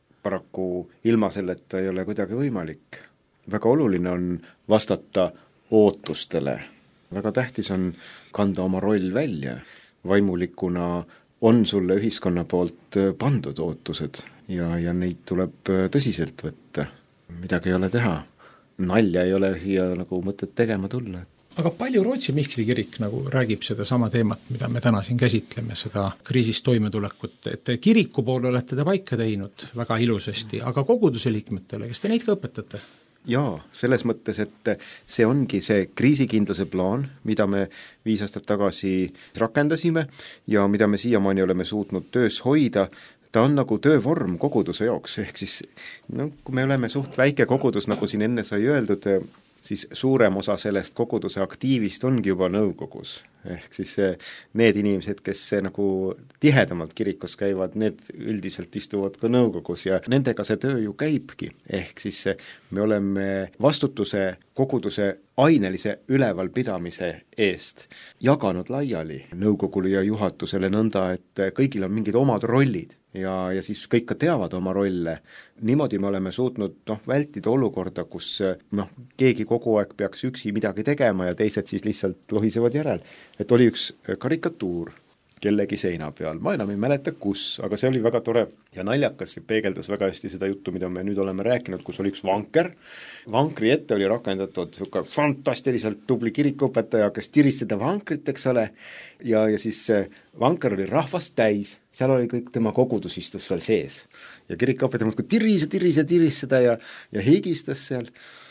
paraku ilma selleta ei ole kuidagi võimalik. Väga oluline on vastata ootustele. Väga tähtis on kanda oma roll välja. Vaimulikuna on sulle ühiskonna poolt pandud ootused ja, ja neid tuleb tõsiselt võtta. Midagi ei ole teha. Nalja ei ole siia nagu mõtet tegema tulla. Aga palju Rootsi Mihkli kirik nagu räägib seda sama teemat, mida me täna siin käsitleme, seda kriisist toimetulekut, et kiriku poole olete te paika teinud väga ilusasti, aga koguduse liikmetele, kes te neid ka õpetate? Jaa, selles mõttes, et see ongi see kriisikindluse plaan, mida me viis aastat tagasi rakendasime ja mida me siiamaani oleme suutnud töös hoida. Ta on nagu töövorm koguduse jaoks, ehk siis no, kui me oleme suht väike kogudus, nagu siin enne sai öeldud, siis suurem osa sellest koguduse aktiivist ongi juba nõukogus. Ehk siis need inimesed, kes nagu tihedamalt kirikus käivad, need üldiselt istuvad ka nõukogus ja nendega see töö ju käibki. Ehk siis me oleme vastutuse koguduse ainelise ülevalpidamise eest jaganud laiali nõukogule ja juhatusele nõnda, et kõigil on mingid omad rollid. Ja, ja siis kõik ka teavad oma rolle. Niimoodi me oleme suutnud noh, vältida olukorda, kus noh, keegi kogu aeg peaks üksi midagi tegema ja teised siis lihtsalt lohisevad järel. Et oli üks karikatuur kellegi seina peal, ma enam ei mäleta kus, aga see oli väga tore ja naljakas, see peegeldas väga hästi seda juttu, mida me nüüd oleme rääkinud, kus oli üks vanker. Vankri ette oli rakendatud fantastiliselt tubli kirikuõpetaja, kes tiris seda vankrit, eks ole, ja, ja siis vanker oli rahvast täis, seal oli kõik tema kogudus istus seal sees. Ja kirikuõpetaja mõtku tiris ja tiris ja tiris seda ja, ja higistas seal.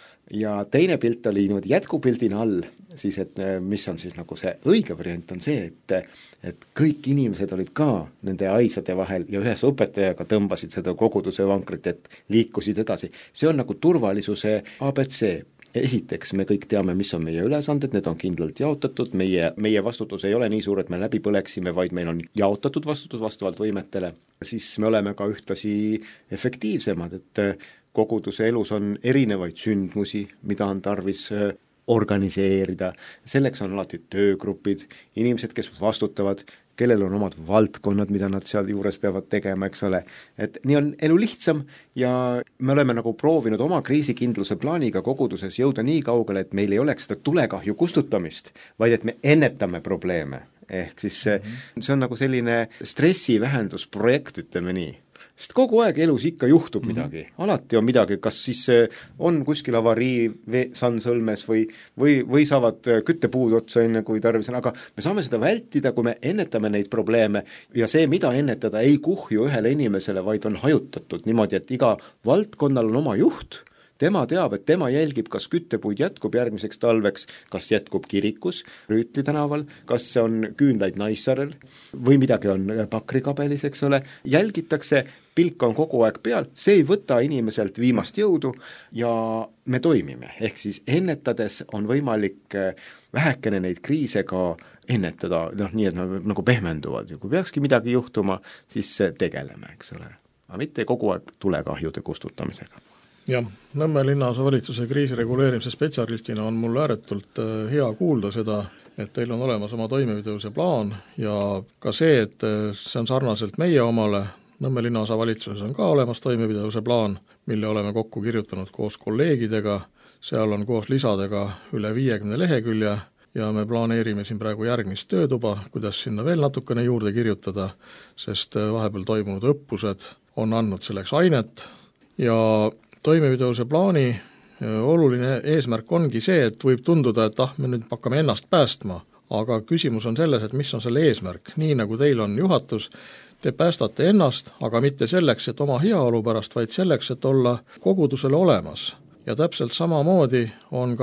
Ja teine pilt oli niimoodi jätkupildina all, siis et mis on siis nagu see õige variant on see, et, et kõik inimesed olid ka nende aisade vahel ja ühes õpetajaga tõmbasid seda koguduse vankrit, et liikusid edasi. See on nagu turvalisuse A B C. Esiteks me kõik teame, mis on meie ülesanded, need on kindlalt jaotatud, meie, meie vastutus ei ole nii suur, et me läbi põleksime, vaid meil on jaotatud vastutus vastavalt võimetele. Siis me oleme ka ühtasi efektiivsemad, et koguduse elus on erinevaid sündmusi, mida on tarvis organiseerida. Selleks on alati töögrupid, inimesed, kes vastutavad, kellel on omad valdkonnad, mida nad seal juures peavad tegema, eks ole. Et nii on elu lihtsam ja me oleme nagu proovinud oma kriisikindluse plaaniga koguduses jõuda nii kaugele, et meil ei oleks seda tulekahju kustutamist, vaid et me ennetame probleeme. Ehk siis mm-hmm. see on nagu selline stressivähendusprojekt, ütleme nii. Sest kogu aeg elus ikka juhtub midagi, alati on midagi, kas siis on kuskil avarii sansõlmes või, või, või saavad küttepuud otsa enne kui tarvis on, aga me saame seda vältida, kui me ennetame neid probleeme ja see, mida ennetada, ei kuhju ühele inimesele, vaid on hajutatud niimoodi, et iga valdkonnal on oma juht, tema teab, et tema jälgib, kas küttepuid jätkub järgmiseks talveks, kas jätkub kirikus, Rüütli tänaval, kas see on küünlaid Naissaarel või midagi on Pakrikabelis, eks ole. Jälgitakse, pilk on kogu aeg peal, see ei võta inimeselt viimast jõudu ja me toimime. Ehk siis ennetades on võimalik vähekene neid kriise ka ennetada, noh nii, et nad nagu pehmenduvad ja kui peakski midagi juhtuma, siis tegeleme, eks ole. Aga mitte kogu aeg tulekahjude kustutamisega. Jah, Nõmme linnaosa valitsuse kriisireguleerimise spetsialistina on mul ääretult hea kuulda seda, et teil on olemas oma toimepidevuse plaan ja ka see, et see on sarnaselt meie omale, Nõmme linnaosa valitsuses on ka olemas toimepidevuse plaan, mille oleme kokku kirjutanud koos kolleegidega, seal on koos lisadega üle viiekümne lehekülje ja me planeerime siin praegu järgmist töötuba, kuidas sinna veel natukene juurde kirjutada, sest vahepeal toimunud õppused on andnud selleks ainet ja toimepidevuse plaani oluline eesmärk ongi see, et võib tunduda, et ah, me nüüd hakkame ennast päästma, aga küsimus on selles, et mis on selle eesmärk. Nii nagu teil on juhatus, te päästate ennast, aga mitte selleks, et oma heaolu pärast, vaid selleks, et olla kogudusele olemas. Ja täpselt samamoodi on ka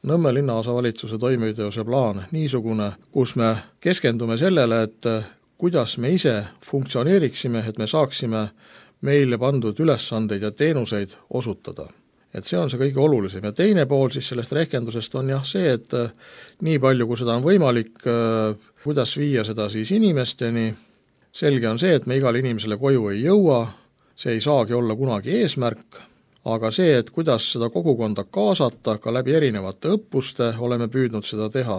Nõmme linnaosavalitsuse toimepidevusse plaan niisugune, kus me keskendume sellele, et kuidas me ise funktsioneeriksime, et me saaksime meile pandud ülesandeid ja teenuseid osutada. Et see on see kõige olulisem. Ja teine pool siis sellest rehkendusest on jah see, et nii palju, kui seda on võimalik, kuidas viia seda siis inimesteni. Selge on see, et me igale inimesele koju ei jõua, see ei saagi olla kunagi eesmärk, aga see, et kuidas seda kogukonda kaasata ka läbi erinevate õppuste, oleme püüdnud seda teha.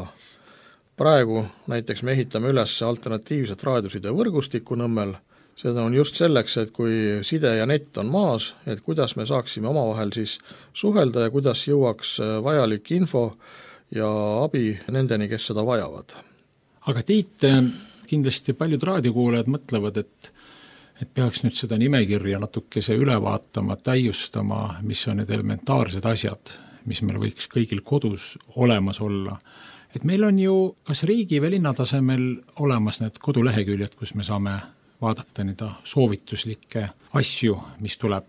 Praegu näiteks me ehitame üles alternatiivset raadioside võrgustikku Nõmmel. Seda on just selleks, et kui side ja net on maas, et kuidas me saaksime omavahel siis suhelda ja kuidas jõuaks vajalik info ja abi nendeni, kes seda vajavad. Aga Tiit, kindlasti paljud raadiokuulajad mõtlevad, et et peaks nüüd seda nimekirja natukese üle vaatama, täiustama, mis on need elementaarsed asjad, mis meil võiks kõigil kodus olemas olla. Et meil on ju kas riigi või linna tasemel olemas need koduleheküljed, kus me saame vaadata nende soovituslikke asju, mis tuleb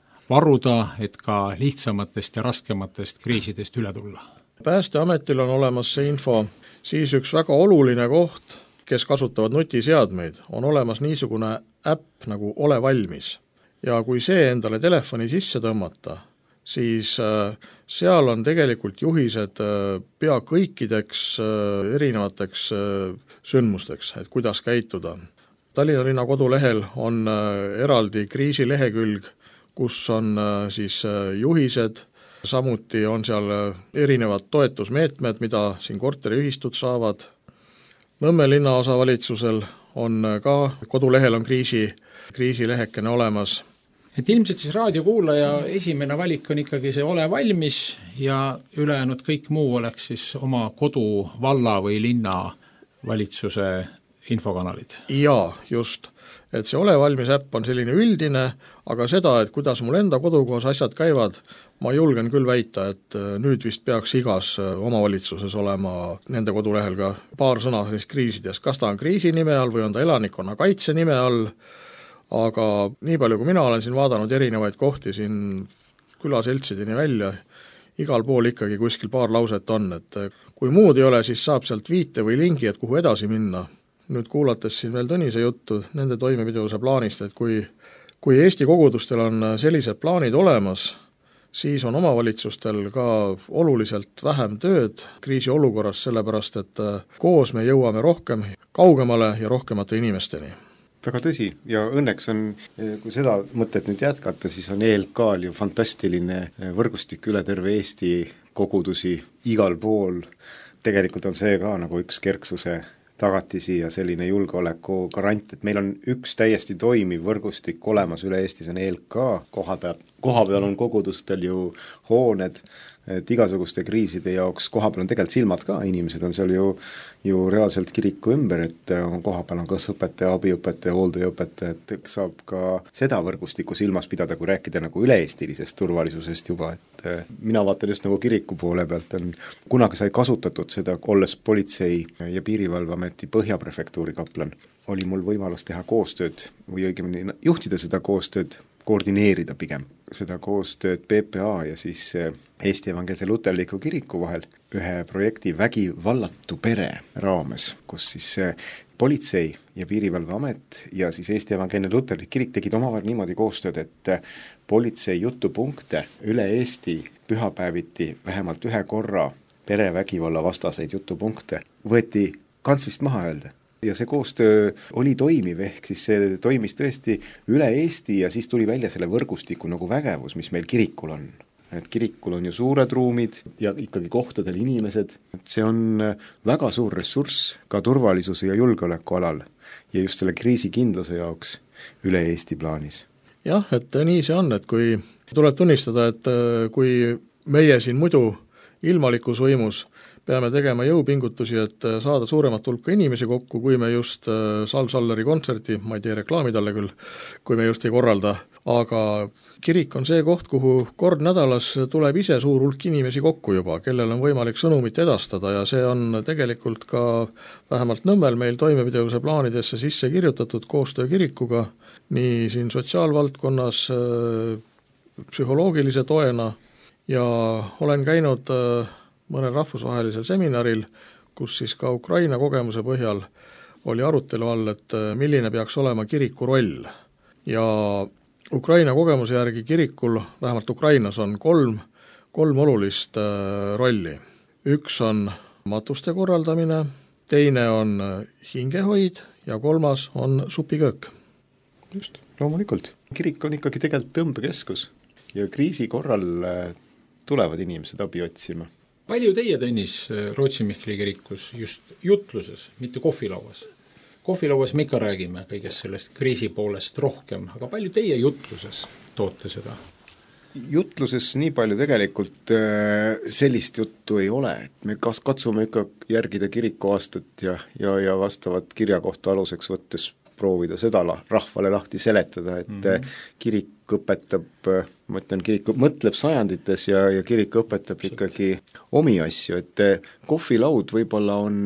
varuda, et ka lihtsamatest ja raskematest kriisidest üle tulla. Päästeametil on olemas see info, siis üks väga oluline koht, kes kasutavad nutiseadmeid, on olemas niisugune äpp nagu Ole valmis. Ja kui see endale telefoni sisse tõmmata, siis seal on tegelikult juhised pea kõikideks erinevateks sündmusteks, et kuidas käituda. Tallinna linna kodulehel on eraldi kriisilehekülg, kus on siis juhised, samuti on seal erinevad toetusmeetmed, mida siin korteriühistud saavad. Nõmme linnaosavalitsusel on ka, kodulehel on kriisi, kriisilehekene olemas. Et ilmselt siis raadiokuulaja esimene valik on ikkagi see Ole valmis ja ülejäänud kõik muu oleks siis oma kodu, valla või linna valitsuse infokanalid. Jaa, just. Et see Ole valmis äpp on selline üldine, aga seda, et kuidas mul enda kodukohas asjad käivad, ma julgen küll väita, et nüüd vist peaks igas omavalitsuses olema nende kodulehel ka paar sõna kriisidest. Kas ta on kriisi nime all või on ta elanikkonna kaitse nime all, aga nii palju, kui mina olen siin vaadanud erinevaid kohti siin külaseltsideni välja, igal pool ikkagi kuskil paar lauset on, et kui muud ei ole, siis saab sealt viite või lingi, et kuhu edasi minna. Nüüd kuulates siin veel Tõnise juttu nende toimepidevuse plaanist, et kui, kui Eesti kogudustel on sellised plaanid olemas, siis on omavalitsustel ka oluliselt vähem tööd kriisi olukorras, sellepärast et koos me jõuame rohkem kaugemale ja rohkemate inimesteni. Väga tõsi ja õnneks on, kui seda mõtet nüüd jätkata, siis on E L K-l ju fantastiline võrgustik üle terve Eesti kogudusi igal pool. Tegelikult on see ka nagu üks kerksuse tagatisi ja selline julgeoleku garant, et meil on üks täiesti toimiv võrgustik olemas üle Eestis, on E L K, koha peal, koha peal on kogudustel ju hooned, et igasuguste kriiside jaoks koha peal on tegelikult silmad ka, inimesed on seal ju, ju reaalselt kiriku ümber, et koha peal on kas õpetaja, abiõpetaja, hooldajaõpetaja, et saab ka seda võrgustikku silmas pidada, kui rääkida nagu üle-eestilisest turvalisusest juba, et mina vaatan just nagu kiriku poole pealt, on kunagi sai kasutatud seda, olles politsei ja piirivalveameti Põhjaprefektuuri kaplan, oli mul võimalus teha koostööd või õigemini juhtida seda koostööd, koordineerida pigem seda koostööd P P A ja siis Eesti Evangeelse Luterliku Kiriku vahel ühe projekti Vägivallatu pere raames, kus siis politsei ja piirivalveamet ja siis Eesti Evangeelne Luterlik Kirik tegid omavahel niimoodi koostööd, et politsei jutupunkte üle Eesti pühapäeviti vähemalt ühe korra perevägivalla vastaseid jutupunkte võeti kantslist maha öelda. Ja see koostöö oli toimiv, ehk siis see toimis tõesti üle Eesti ja siis tuli välja selle võrgustiku nagu vägevus, mis meil kirikul on. Et kirikul on ju suured ruumid ja ikkagi kohtadel inimesed, et see on väga suur ressurss ka turvalisuse ja julgeoleku alal ja just selle kriisikindluse jaoks üle Eesti plaanis. Jah, et nii see on, et kui tuleb tunnistada, et kui meie siin muidu ilmalikus võimus peame tegema jõupingutusi, et saada suuremat hulka inimesi kokku, kui me just Sal Salleri kontserti, ma ei tee reklaami talle küll, kui me just ei korralda, aga kirik on see koht, kuhu kord nädalas tuleb ise suur hulk inimesi kokku juba, kellel on võimalik sõnumit edastada ja see on tegelikult ka vähemalt Nõmmel meil toimepidevuse plaanidesse sisse kirjutatud koostöö kirikuga, nii siin sotsiaalvaldkonnas psühholoogilise toena ja olen käinud mõnel rahvusvahelisel seminaril, kus siis ka Ukraina kogemuse põhjal oli arutelu all, et milline peaks olema kiriku roll. Ja Ukraina kogemuse järgi kirikul, vähemalt Ukrainas, on kolm, kolm olulist rolli. Üks on matuste korraldamine, teine on hingehoid ja kolmas on supiköök. Just, loomulikult. Kirik on ikkagi tegelikult tõmbekeskus ja kriisi korral tulevad inimesed abi otsima. Palju teie, Tõnis, Rootsi Mihkli kirikus just jutluses, mitte kohvilauas? Kohvilauas me ikka räägime kõigest sellest kriisi poolest rohkem, aga palju teie jutluses toote seda? Jutluses nii palju tegelikult sellist juttu ei ole, et me kas katsume ikka järgida kiriku aastat ja, ja, ja vastavat kirjakohta aluseks võttes proovida seda rahvale lahti seletada, et mm-hmm. kirik õpetab, ma ütlen, kirik mõtleb sajandites ja, ja kirik õpetab ikkagi omi asju, et kohvilaud võib-olla on,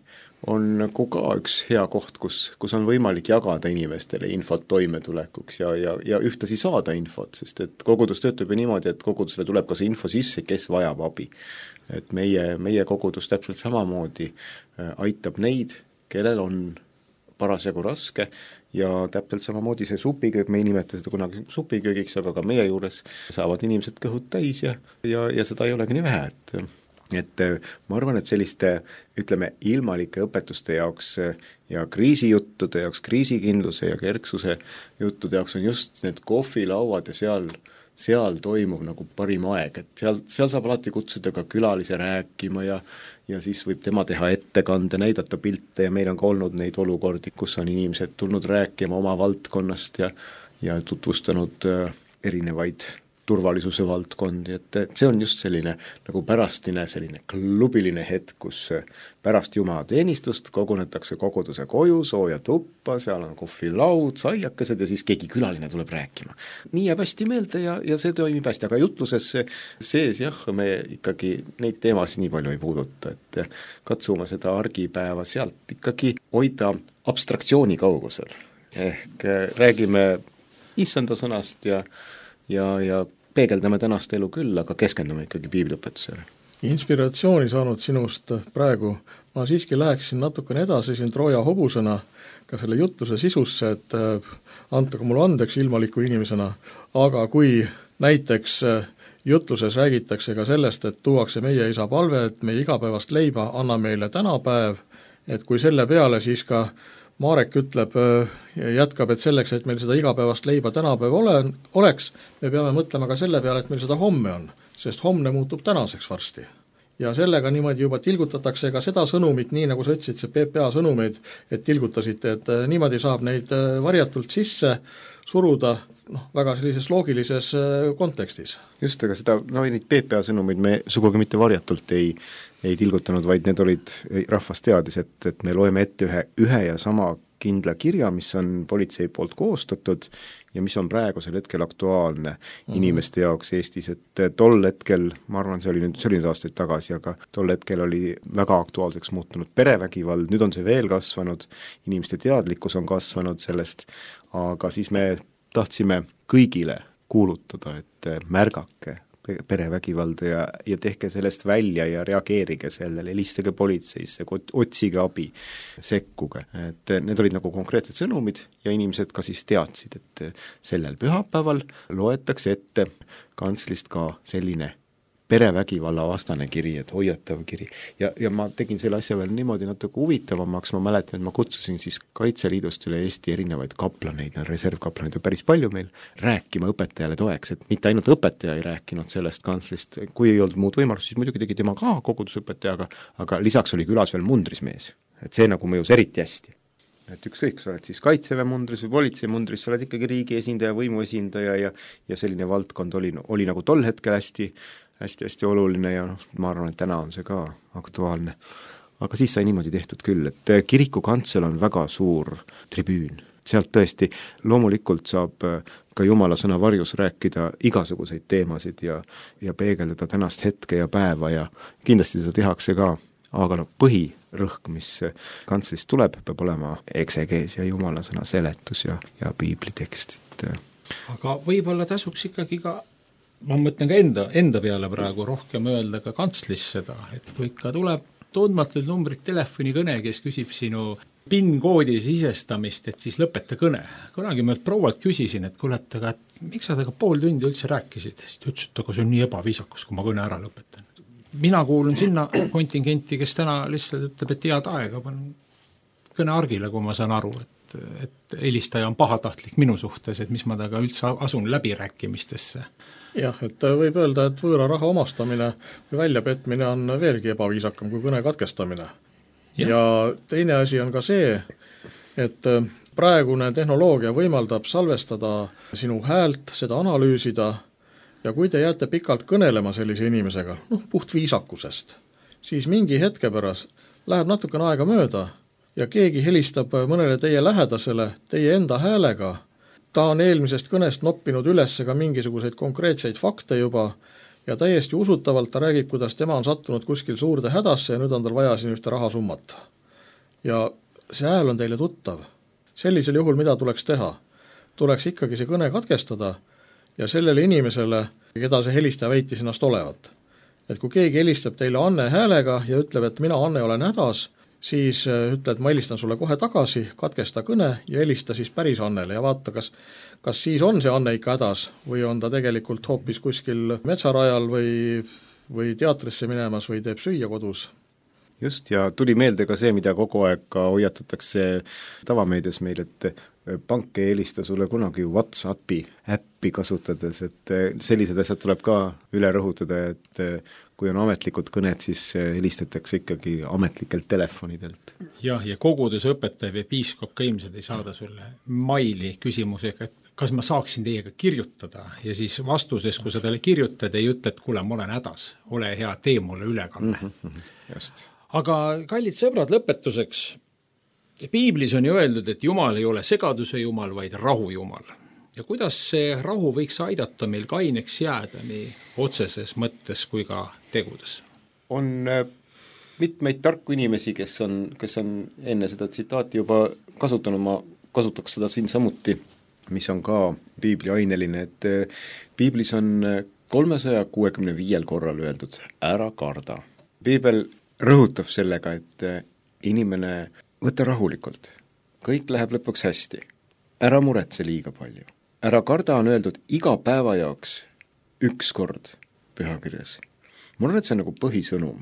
on nagu ka üks hea koht, kus, kus on võimalik jagada inimestele infot toimetulekuks ja, ja, ja ühtlasi saada infot, sest et kogudus töötab ju niimoodi, et kogudusele tuleb ka see info sisse, kes vajab abi. Et meie, meie kogudus täpselt samamoodi aitab neid, kellel on parasjagu raske ja täpselt samamoodi see supiköök, me ei nimeta seda kunagi supiköögiks, aga ka meie juures saavad inimesed kõhud täis ja, ja, ja seda ei olegi nii vähe, et, et ma arvan, et selliste, ütleme, ilmalike õpetuste jaoks ja kriisijuttude jaoks, kriisikindluse ja kerksuse juttude jaoks on just need kohvilauad ja seal seal toimub nagu parim aeg, et seal, seal saab alati kutsuda ka külalise rääkima ja ja siis võib tema teha ettekande, näidata pilte ja meil on ka olnud neid olukordi, kus on inimesed tulnud rääkima oma valdkonnast ja, ja tutvustanud erinevaid turvalisuse valdkondi, et see on just selline nagu pärastine, selline klubiline hetk, kus pärast jumalateenistust kogunetakse koguduse koju, sooja tuppa, seal on kohvilaud, saiakesed ja siis keegi külaline tuleb rääkima. Nii jääb hästi meelde ja, ja see toimib hästi, aga jutluses sees jah, me ikkagi neid teemasid nii palju ei puuduta, et katsume seda argipäeva sealt ikkagi hoida abstraktsiooni kaugusel. Ehk räägime issanda sõnast ja ja, ja peegeldame tänast elu küll, aga keskendume ikkagi piibliõpetusele. Inspiratsiooni saanud sinust praegu, ma siiski läheksin natukene edasi siin Trooja hobusena ka selle jutluse sisusse, et antagu mulle andeks ilmaliku inimesena, aga kui näiteks jutluses räägitakse ka sellest, et tuuakse meie isa palve, et meie igapäevast leiba anna meile tänapäev, et kui selle peale siis ka Marek ütleb ja jätkab, et selleks, et meil seda igapäevast leiba tänapäev ole, oleks, me peame mõtlema ka selle peale, et meil seda homme on, sest homne muutub tänaseks varsti. Ja sellega niimoodi juba tilgutatakse ka seda sõnumit, nii nagu sa ütlesid, see P P A sõnumeid, et tilgutasite, et niimoodi saab neid varjatult sisse suruda noh, väga sellises loogilises kontekstis. Just, aga seda, no neid P P A sõnumeid me sugugi mitte varjatult ei ei tilgutanud, vaid need olid rahvas teadis, et, et me loeme ette ühe, ühe ja sama kindla kirja, mis on politsei poolt koostatud ja mis on praegusel hetkel aktuaalne mm-hmm. inimeste jaoks Eestis, et tol hetkel, ma arvan, see oli nüüd, see oli nüüd aastaid tagasi, aga tol hetkel oli väga aktuaalseks muutunud perevägivald, nüüd on see veel kasvanud, inimeste teadlikkus on kasvanud sellest, aga siis me tahtsime kõigile kuulutada, et märgake perevägivalda ja, ja tehke sellest välja ja reageerige sellele, helistage politseisse, otsige abi, sekkuge. Et need olid nagu konkreetsed sõnumid ja inimesed ka siis teadsid, et sellel pühapäeval loetakse ette kantslist ka selline perevägivalla vastane kiri, et hoiatav kiri. Ja, ja ma tegin selle asja veel niimoodi natuke huvitavamaks, ma mäletan, et ma kutsusin siis Kaitseliidust üle Eesti erinevaid kaplaneid, reservkaplaneid ja päris palju meil rääkima õpetajale toeks, et mitte ainult õpetaja ei rääkinud sellest kantslist, kui ei olnud muud võimalust, siis muidugi tegi tema ka kogudusõpetajaga, aga lisaks oli külas veel mundrismees, et see nagu mõjus eriti hästi. Et ükskõik, sa oled siis kaitseväe mundris või politsei mundris, sa oled ikkagi riigi esindaja, võimu esindaja ja, ja selline valdkond oli, oli nagu tol hetkel hästi hästi-hästi oluline ja noh, ma arvan, et täna on see ka aktuaalne. Aga siis sai niimoodi tehtud küll, et kiriku kantsel on väga suur tribüün. Sealt tõesti loomulikult saab ka Jumala sõna varjus rääkida igasuguseid teemasid ja, ja peegeldada tänast hetke ja päeva ja kindlasti seda tehakse ka, aga noh, põhirõhk, mis kantslist tuleb, peab olema eksegees ja Jumala sõna seletus ja, ja piiblitekst. Aga võib-olla tasuks ikkagi ka ma mõtlen ka enda, enda peale praegu rohkem öelda ka kantslis seda, et kui ikka tuleb tundmatud numbrit telefonikõne, kes küsib sinu PIN-koodi sisestamist, et siis lõpeta kõne. Kunagi ma proualt küsisin, et kuule, aga et miks sa temaga pool tundi üldse rääkisid? Siis ta ütles, et aga see on nii ebaviisakus, kui ma kõne ära lõpetan. Mina kuulun sinna kontingenti, kes täna lihtsalt ütleb, et head aega panen kõne argile, kui ma saan aru, et, et helistaja on pahatahtlik minu suhtes, et mis ma taga üldse asun läbirääkimistesse. Jah, et võib öelda, et võõra raha omastamine või väljapetmine on veelgi ebaviisakam kui kõne katkestamine. Ja. ja teine asi on ka see, et praegune tehnoloogia võimaldab salvestada sinu häält, seda analüüsida ja kui te jääte pikalt kõnelema sellise inimesega, noh, puht viisakusest, siis mingi hetke pärast läheb natukene aega mööda ja keegi helistab mõnele teie lähedasele teie enda häälega. Ta on eelmisest kõnest noppinud üles ka mingisuguseid konkreetseid fakte juba ja täiesti usutavalt ta räägib, kuidas tema on sattunud kuskil suurde hädasse ja nüüd on tal vaja siin ühte rahasummat. Ja see hääl on teile tuttav. Sellisel juhul, mida tuleks teha? Tuleks ikkagi see kõne katkestada ja sellele inimesele, keda see helistaja väitis ennast olevat. Et kui keegi helistab teile Anne häälega ja ütleb, et mina Anne olen hädas, siis ütle, et ma helistan sulle kohe tagasi, katkesta kõne ja helista siis päris Annele ja vaata, kas, kas siis on see Anne ikka hädas või on ta tegelikult hoopis kuskil metsarajal või, või teatrisse minemas või teeb süüa kodus. Just, ja tuli meelde ka see, mida kogu aeg ka hoiatatakse tavameedias meil, et pank ei helista sulle kunagi WhatsAppi äppi kasutades, et sellised asjad tuleb ka üle rõhutada, et kui on ametlikud kõned, siis helistatakse ikkagi ametlikelt telefonidelt. Jah, ja kogudes õpetaja või piiskop ka ilmselt ei saada sulle maili küsimusega, et kas ma saaksin teiega kirjutada ja siis vastuses, kui sa talle kirjutad, ei ütle, et kuule, ma olen hädas, ole hea, tee mulle ülekanne. Mm -hmm, just. Aga kallid sõbrad, lõpetuseks, Piiblis on ju öeldud, et Jumal ei ole segaduse Jumal, vaid rahu Jumal. Ja kuidas see rahu võiks aidata meil kaineks jääda nii otseses mõttes kui ka tegudes? On mitmeid tarku inimesi, kes on, kes on enne seda tsitaati juba kasutanud, ma kasutaks seda siin samuti, mis on ka Piibli aineline, et Piiblis on kolmesaja kuuekümne viiel korral öeldud, ära karda. Piibel rõhutab sellega, et inimene võta rahulikult, kõik läheb lõpuks hästi, ära muretse liiga palju. Ära karda on öeldud iga päeva jaoks üks kord pühakirjas. Ma arvan, et see on nagu põhisõnum.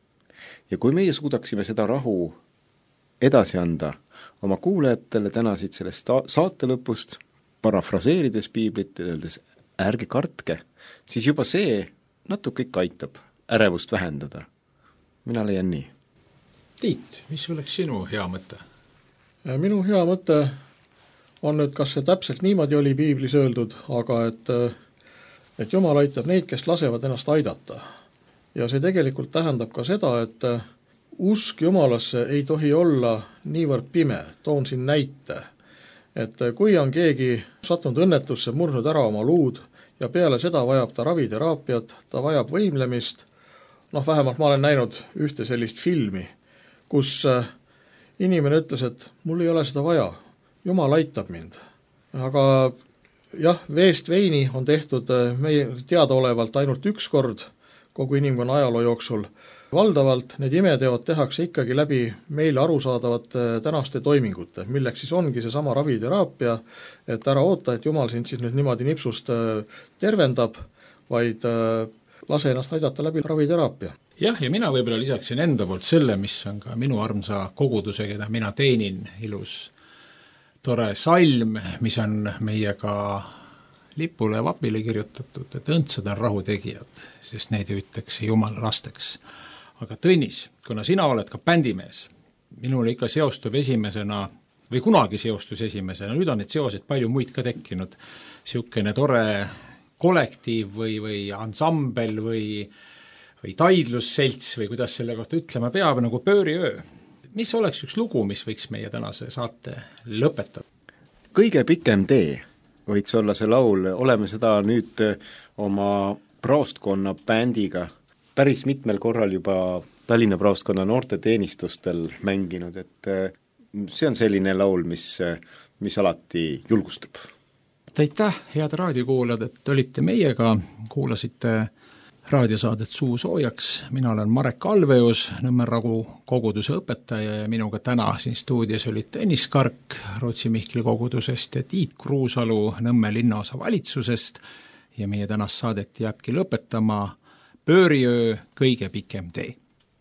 Ja kui meie suudaksime seda rahu edasi anda oma kuulajatele tänasid sellest saate lõpust, parafraseerides Piiblit ja öeldes ärge kartke, siis juba see natuke ikka aitab ärevust vähendada. Mina leian nii. Tiit, mis oleks sinu hea mõte? Minu hea mõte on nüüd, kas see täpselt niimoodi oli Piiblis öeldud, aga et, et Jumal aitab neid, kes lasevad ennast aidata. Ja see tegelikult tähendab ka seda, et usk Jumalasse ei tohi olla niivõrd pime. Toon siin näite, et kui on keegi sattunud õnnetusse, murnud ära oma luud ja peale seda vajab ta raviteraapiat, ta vajab võimlemist, noh, vähemalt ma olen näinud ühte sellist filmi, kus inimene ütles, et mul ei ole seda vaja, Jumal aitab mind. Aga jah, veest veini on tehtud meie teadaolevalt ainult üks kord kogu inimkonna ajaloo jooksul. Valdavalt need imeteod tehakse ikkagi läbi meile arusaadavate tänaste toimingute, milleks siis ongi see sama raviteraapia, et ära oota, et Jumal sind siis nüüd niimoodi nipsust tervendab, vaid lase ennast aidata läbi raviteraapia. Jah, ja mina võib-olla lisaksin enda poolt selle, mis on ka minu armsa koguduse, keda mina teenin, ilus tore salm, mis on meiega lipule ja vapile kirjutatud, et õndsad on rahutegijad, sest neid hüütakse Jumala lasteks. Aga Tõnis, kuna sina oled ka bändimees, minul ikka seostub esimesena, või kunagi seostus esimesena, nüüd on need seosed palju muid ka tekkinud, siukene tore kollektiiv või, või ansambel või, või taidlusselts või kuidas selle kohta ütlema peab, nagu Pööriöö. Mis oleks üks lugu, mis võiks meie tänase saate lõpetada? Kõige pikem tee võiks olla see laul, oleme seda nüüd oma praostkonna bändiga päris mitmel korral juba Tallinna praostkonna noorteteenistustel mänginud, et see on selline laul, mis, mis alati julgustab. aitäh, head raadiokuulajad, et olite meiega, kuulasite raadiosaadet Suu soojaks. Mina olen Marek Alveus, Nõmme-Ragu koguduse õpetaja ja minuga täna siin stuudios oli Tõnis Kark Rootsi Mihkli kogudusest ja Tiit Kruusalu Nõmme linnaosa valitsusest ja meie tänast saadet jääbki lõpetama Pööriöö kõige pikem tee.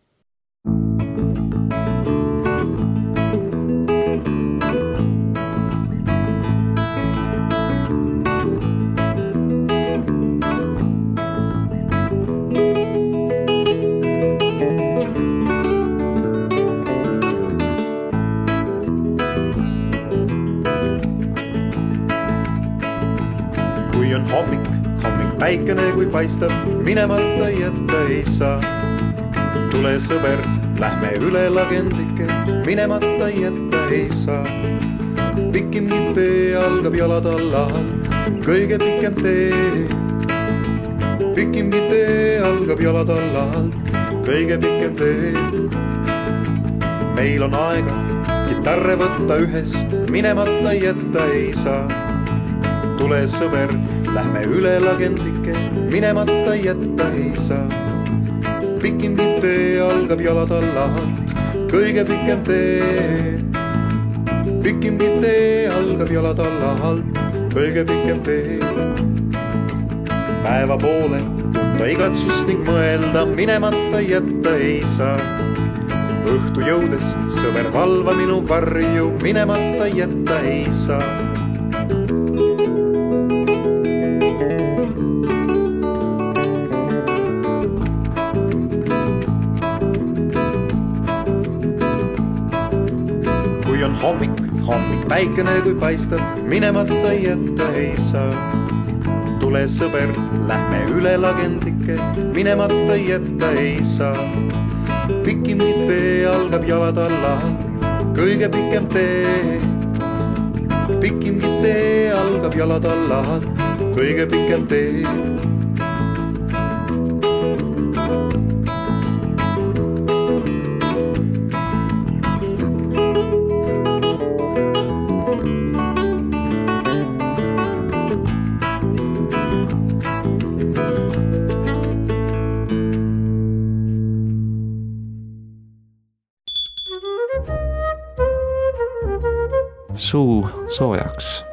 Hommik, hommik päikene kui paistab, minemata jätta ei saa. Tule sõber, lähme üle lagendike, minemata jätta ei saa. Pikimgi tee algab jalad allalt, kõige pikem tee. Pikimgi tee algab jalad allalt, kõige pikem tee. Meil on aega kitarre võtta ühes, minemata jätta ei saa. Tule sõber, lähme üle lagendike, minemata jätta ei saa. Pikimgi tee algab jalad allalt, kõige pikem tee. Pikimgi tee algab jalad allalt, kõige pikem tee. Päeva poole tunda igatsust ning mõelda, minemata jätta ei saa. Õhtu jõudes sõber valva minu varju, minemata jätta ei saa. Hommik, hommik päikene kui paistab, minemata jätta ei saa. Tule sõber, lähme üle lagendike, minemata jätta ei saa. Pikimgi tee algab jalad allalt, kõige pikem tee. Pikimgi tee algab jalad allalt, kõige pikem tee. Suu soojaks.